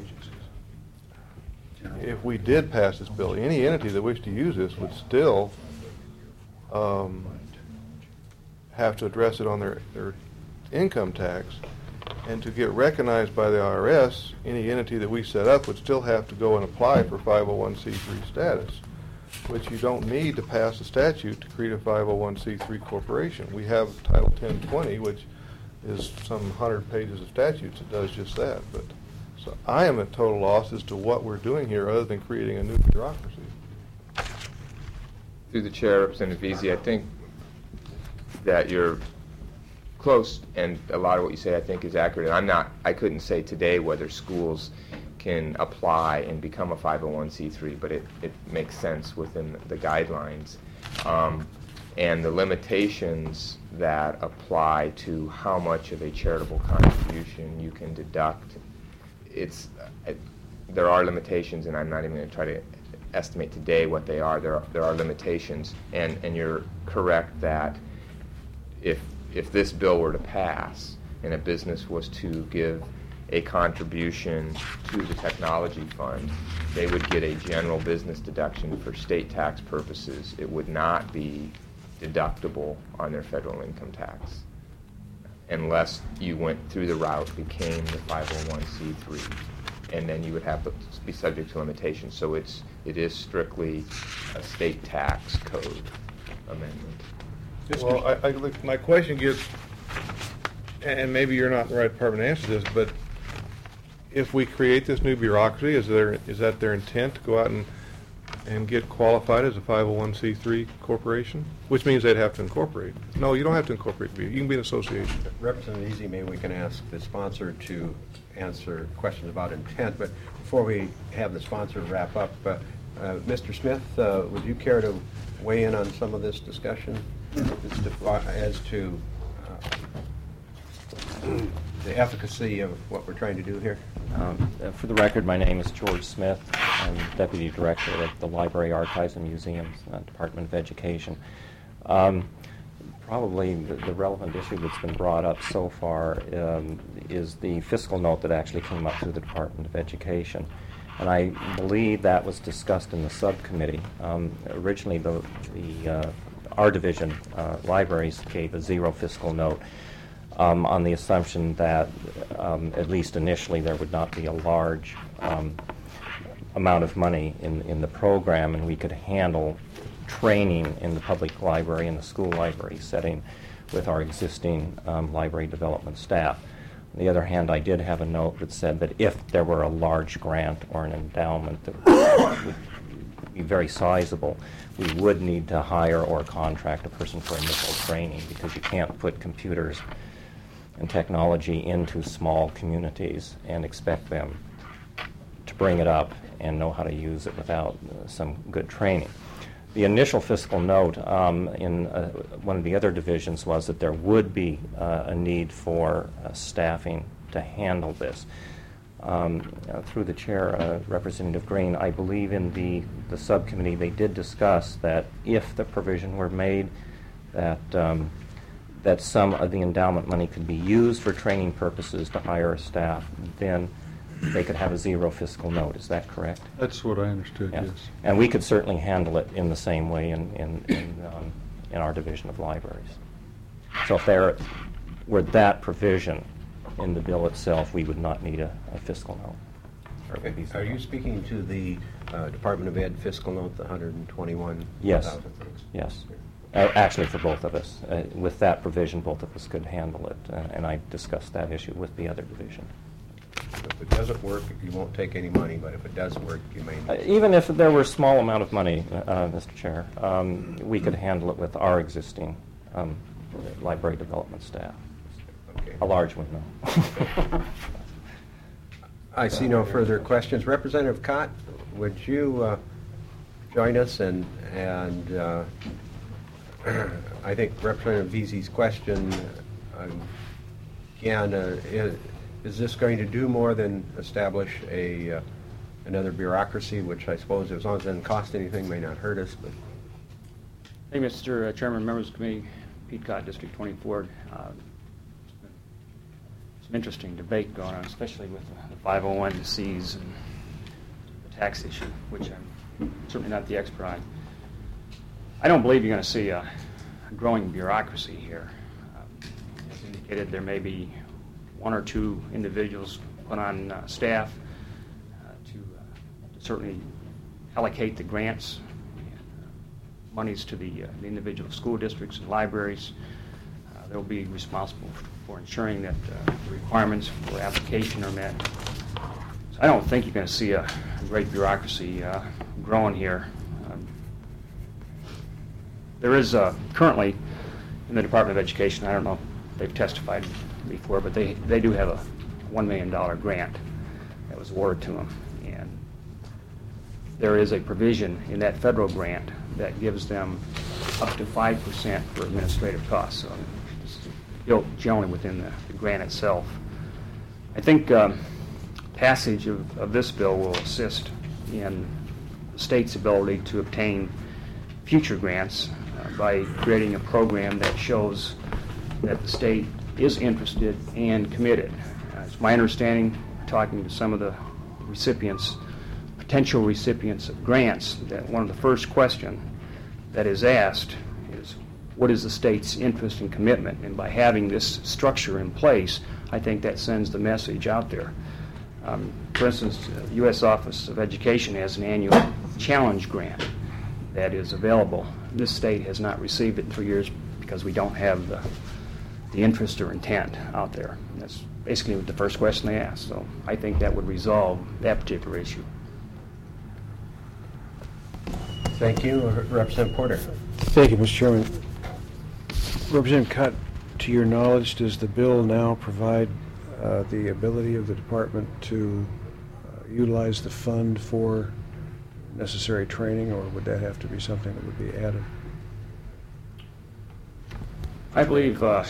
if we did pass this bill, any entity that wished to use this would still um, have to address it on their, their income tax. And to get recognized by the I R S, any entity that we set up would still have to go and apply for five oh one c three status, which you don't need to pass a statute to create a five oh one c three corporation. We have Title ten twenty, which is some hundred pages of statutes that does just that. But so I am at total loss as to what we're doing here other than creating a new bureaucracy. Through the chair, Representative Veazey, I think that you're close, and a lot of what you say I think is accurate. I'm not, I couldn't say today whether schools can apply and become a five oh one c three, but it, it makes sense within the guidelines. Um, and the limitations that apply to how much of a charitable contribution you can deduct, it's, it, there are limitations, and I'm not even going to try to estimate today what they are. There are, there are limitations, and, and you're correct that if if this bill were to pass and a business was to give a contribution to the technology fund, they would get a general business deduction for state tax purposes. It would not be deductible on their federal income tax unless you went through the route, became the five oh one c three, and then you would have to be subject to limitations. So it's it is strictly a state tax code amendment. Well, I, I, look, my question gets, and maybe you're not the right department to answer this, but if we create this new bureaucracy, is there is that their intent to go out and and get qualified as a five oh one c three corporation, which means they'd have to incorporate? No, you don't have to incorporate. You can be an association. Representative Easy, maybe we can ask the sponsor to answer questions about intent, but before we have the sponsor wrap up, uh, uh, Mister Smith, uh, would you care to weigh in on some of this discussion as to, as to uh, the efficacy of what we're trying to do here? Um, uh, for the record, my name is George Smith. I'm Deputy Director at the Library, Archives, and Museums, uh, Department of Education. Um, probably the, the relevant issue that's been brought up so far um, is the fiscal note that actually came up through the Department of Education. And I believe that was discussed in the subcommittee. Um, originally, the, the uh, our division, uh, libraries, gave a zero fiscal note. Um, on the assumption that, um, at least initially, there would not be a large um, amount of money in, in the program, and we could handle training in the public library and the school library setting with our existing um, library development staff. On the other hand, I did have a note that said that if there were a large grant or an endowment that would be very sizable, we would need to hire or contract a person for initial training, because you can't put computers and technology into small communities and expect them to bring it up and know how to use it without uh, some good training. The initial fiscal note um, in uh, one of the other divisions was that there would be uh, a need for uh, staffing to handle this. Um, uh, through the chair, uh, Representative Green, I believe in the, the subcommittee they did discuss that if the provision were made that um, that some of the endowment money could be used for training purposes to hire a staff, then they could have a zero fiscal note. Is that correct? That's what I understood, yes. yes. And we could certainly handle it in the same way in, in, in, um, in our division of libraries. So if there were that provision in the bill itself, we would not need a, a fiscal note. Okay. Are you speaking to the uh, Department of Ed fiscal note, the one hundred twenty-one thousand? Yes. Yes. Uh, actually, for both of us. Uh, with that provision, both of us could handle it, uh, and I discussed that issue with the other division. If it doesn't work, you won't take any money, but if it does work, you may... Uh, even if there were a small amount of money, uh, Mister Chair, um, we could handle it with our existing um, library development staff. Okay. A large one, though. I see no further questions. Representative Cott, would you uh, join us? And, and uh, I think Representative Veazey's question, uh, again, uh, is, is this going to do more than establish a uh, another bureaucracy, which I suppose, as long as it doesn't cost anything, may not hurt us? But Hey, Mister Chairman, members of the committee, Pete Cott, District twenty-four. Uh, some interesting debate going on, especially with the five oh one Cs and the tax issue, which I'm certainly not the expert on. I don't believe you're going to see a, a growing bureaucracy here. Um, as indicated, there may be one or two individuals put on uh, staff uh, to, uh, to certainly allocate the grants and uh, monies to the, uh, the individual school districts and libraries. Uh, they'll be responsible for, for ensuring that uh, the requirements for application are met. So I don't think you're going to see a, a great bureaucracy uh, growing here. Um, there is uh, currently in the Department of Education, I don't know if they've testified before, but they, they do have a one million dollar grant that was awarded to them. And there is a provision in that federal grant that gives them up to five percent for administrative costs. So this is built generally within the, the grant itself. I think um, passage of, of this bill will assist in the state's ability to obtain future grants uh, by creating a program that shows that the state is interested and committed. Uh, it's my understanding, talking to some of the recipients, potential recipients of grants, that one of the first questions that is asked is, what is the state's interest and commitment? And by having this structure in place, I think that sends the message out there. Um, for instance, the U S Office of Education has an annual challenge grant that is available. This state has not received it in three years because we don't have the, the interest or intent out there. And that's basically the first question they ask. So I think that would resolve that particular issue. Thank you. Representative Porter. Thank you, Mister Chairman. Representative Cutt, to your knowledge, does the bill now provide uh, the ability of the department to uh, utilize the fund for necessary training, or would that have to be something that would be added? I believe uh,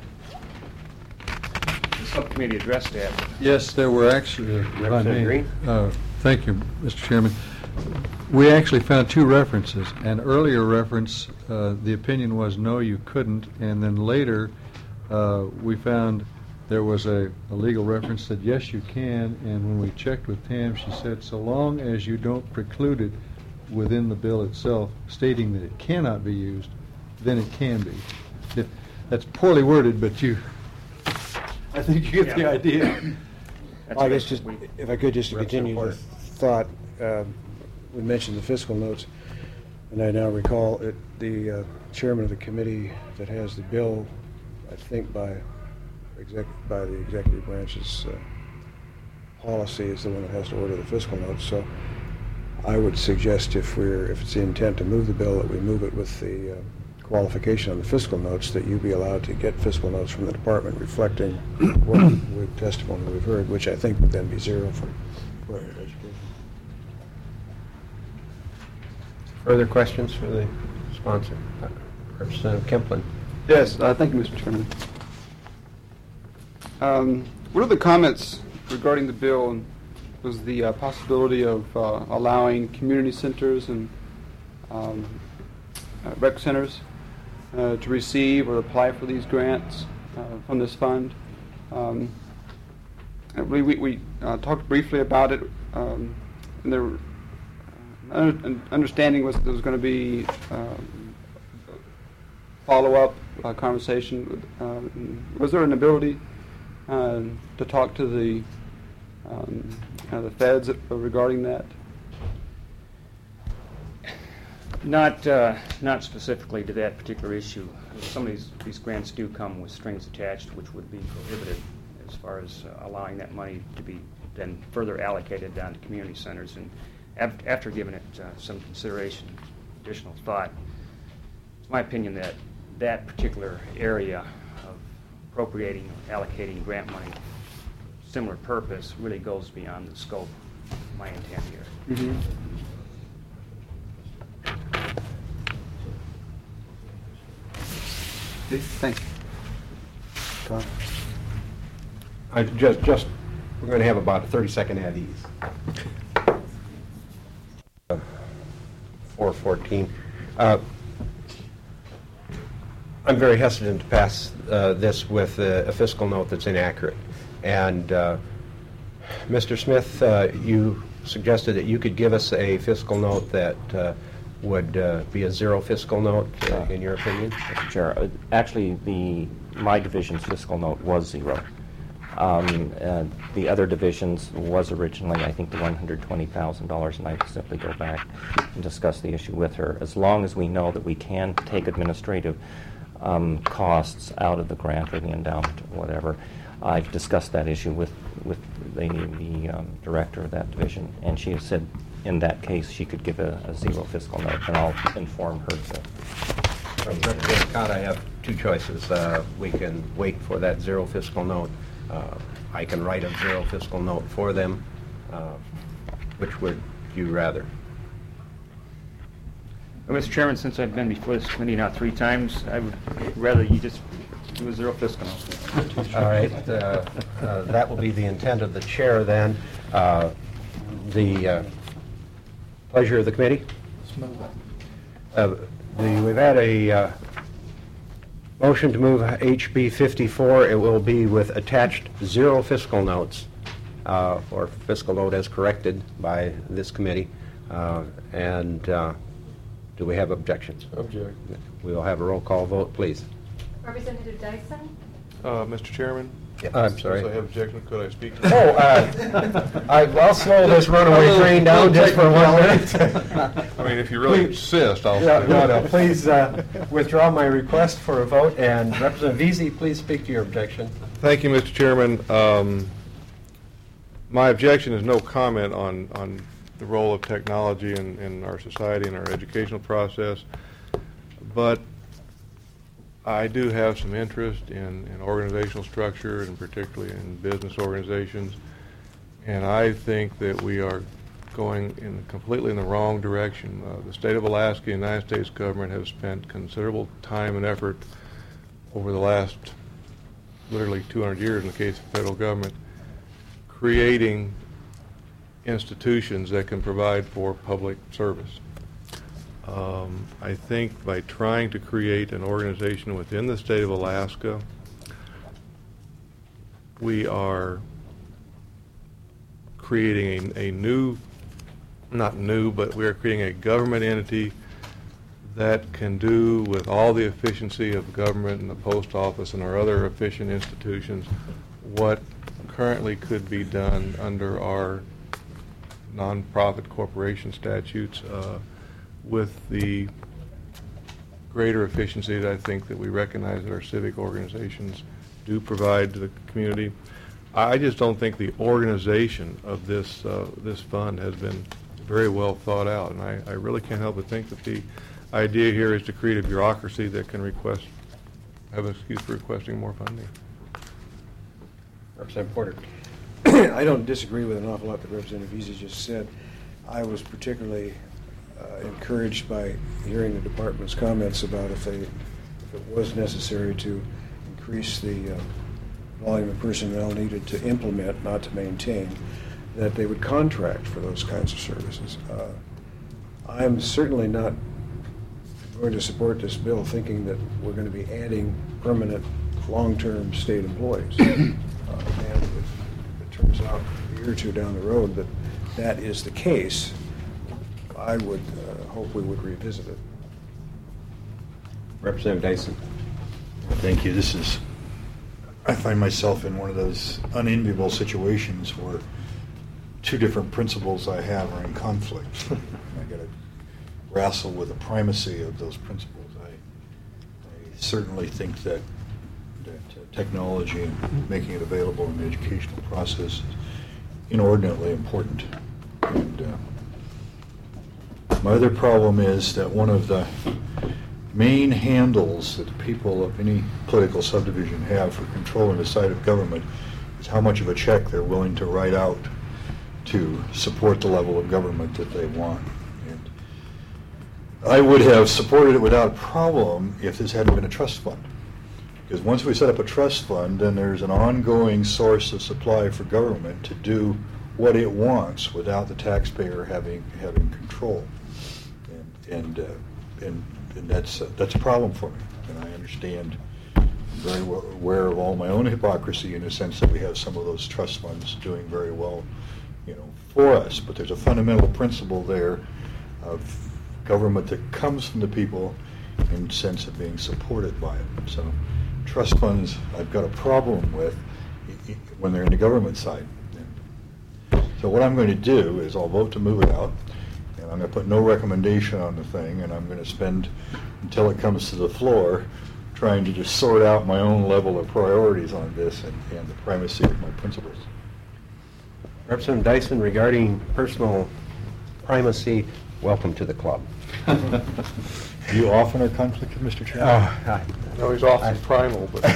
the subcommittee addressed that. Yes, there were actually, uh, if I Representative may, Green? uh, thank you, Mister Chairman. We actually found two references. An earlier reference, uh, the opinion was no, you couldn't, and then later uh, we found there was a, a legal reference that yes, you can, and when we checked with Tam, she said so long as you don't preclude it within the bill itself, stating that it cannot be used, then it can be. If, that's poorly worded, but you, I think you get the Yeah. idea. That's I guess right. just, We- if I could, just to continue the thought, um, we mentioned the fiscal notes, and I now recall it, the uh, chairman of the committee that has the bill, I think by exec, by the executive branch's uh, policy, is the one that has to order the fiscal notes. So I would suggest, if we're, if it's the intent to move the bill, that we move it with the uh, qualification on the fiscal notes, that you be allowed to get fiscal notes from the department reflecting what with testimony we've heard, which I think would then be zero for Department of Education. Further questions for the sponsor? Uh, Representative Kemplin. Yes, uh, thank you, Mister Chairman. Um, one of the comments regarding the bill was the uh, possibility of uh, allowing community centers and um, uh, rec centers uh, to receive or apply for these grants uh, from this fund. Um, I believe we, we uh, talked briefly about it, um, and there were, uh, un- understanding was that there was going to be um, follow-up uh, conversation. With, uh, was there an ability uh, to talk to the um, uh, the feds regarding that? Not, uh, not specifically to that particular issue. Some of these, these grants do come with strings attached, which would be prohibited as far as uh, allowing that money to be then further allocated down to community centers. And af- after giving it uh, some consideration, additional thought, it's my opinion that that particular area of appropriating, allocating grant money, similar purpose, really goes beyond the scope of my intent here. Mm-hmm. Thank you. Tom? I just, just, we're going to have about a thirty-second at ease. four fourteen. Uh, I'm very hesitant to pass uh, this with a, a fiscal note that's inaccurate. And uh, Mister Smith, uh, you suggested that you could give us a fiscal note that uh, would uh, be a zero fiscal note, uh, in your opinion? Mister Chair, uh, actually, the my division's fiscal note was zero. Um, uh, the other divisions was originally, I think, the one hundred twenty thousand dollars, and I would simply go back and discuss the issue with her. As long as we know that we can take administrative um, costs out of the grant or the endowment or whatever, I've discussed that issue with, with the, the um, director of that division, and she has said in that case she could give a, a zero fiscal note, and I'll inform her to. Representative Scott, I have two choices. Uh, we can wait for that zero fiscal note. Uh, I can write a zero fiscal note for them. Uh, which would you rather? Well, Mister Chairman, since I've been before this committee now three times, I would rather you just do a zero fiscal note. All right. Uh, uh, that will be the intent of the chair then. Uh, the uh, pleasure of the committee? Uh, the, we've had a uh, Motion to move H B fifty-four. It will be with attached zero fiscal notes, uh, or fiscal note as corrected by this committee. Uh, and uh, do we have objections? Object. We will have a roll call vote, please. Representative Dyson? Uh, Mister Chairman? I'm sorry. Since I have objection, could I speak? Oh, uh, I- I'll slow this runaway train down just for one minute. I mean, if you really insist, I'll. No, no, no. Please uh, withdraw my request for a vote, and Representative Veazey, please speak to your objection. Thank you, Mister Chairman. Um, My objection is no comment on, on the role of technology in, in our society and our educational process, but I do have some interest in, in organizational structure, and particularly in business organizations, and I think that we are going in completely in the wrong direction. Uh, the state of Alaska and the United States government have spent considerable time and effort over the last literally two hundred years in the case of the federal government, creating institutions that can provide for public service. Um, I think by trying to create an organization within the state of Alaska, we are creating a, a new, not new, but we are creating a government entity that can do with all the efficiency of government and the post office and our other efficient institutions what currently could be done under our nonprofit corporation statutes, uh, with the greater efficiency that I think that we recognize that our civic organizations do provide to the community. I just don't think the organization of this uh, this fund has been very well thought out, and I, I really can't help but think that the idea here is to create a bureaucracy that can request, have an excuse for requesting more funding. Representative Porter. I don't disagree with an awful lot that Representative Veazey just said. I was particularly uh, encouraged by hearing the department's comments about if they, if it was necessary to increase the uh, volume of personnel needed to implement, not to maintain, that they would contract for those kinds of services. Uh, I'm certainly not going to support this bill thinking that we're going to be adding permanent, long-term state employees. uh, and if it turns out a year or two down the road that that is the case, I would uh, hope we would revisit it. Representative Dyson. Thank you. This is, I find myself in one of those unenviable situations where two different principles I have are in conflict. I got to wrestle with the primacy of those principles. I, I certainly think that that uh, technology and making it available in the educational process is inordinately important. And uh, my other problem is that one of the main handles that the people of any political subdivision have for controlling the side of government is how much of a check they're willing to write out to support the level of government that they want. And I would have supported it without a problem if this hadn't been a trust fund. Because once we set up a trust fund, then there's an ongoing source of supply for government to do what it wants without the taxpayer having having control. And and uh, and, and that's uh, that's a problem for me. And I understand, I'm very well aware of all my own hypocrisy in the sense that we have some of those trust funds doing very well, you know, for us. But there's a fundamental principle there of government that comes from the people in the sense of being supported by it. So trust funds I've got a problem with when they're in the government side. So what I'm going to do is I'll vote to move it out, and I'm going to put no recommendation on the thing, and I'm going to spend until it comes to the floor trying to just sort out my own level of priorities on this and, and the primacy of my principles. Representative Dyson, regarding personal primacy, welcome to the club. You often are conflicted, Mister Chairman? Oh, I, No, he's often primal, but.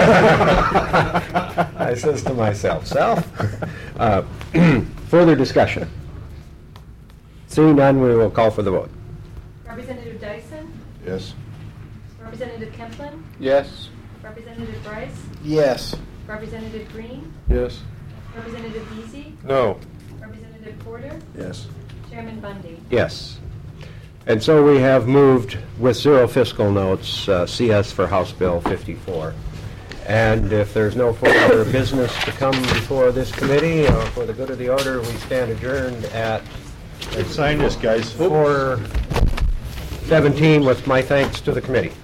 I says to myself, self. Uh, further discussion. Seeing none, we will call for the vote. Representative Dyson? Yes. Representative Kemplin? Yes. Representative Bryce? Yes. Representative Green? Yes. Representative Veazey? No. Representative Porter? Yes. Chairman Bundy? Yes. And so we have moved with zero fiscal notes, uh, C S for House Bill fifty-four. And if there's no further business to come before this committee, uh, for the good of the order, we stand adjourned at Sign this, guys. four seventeen with my thanks to the committee.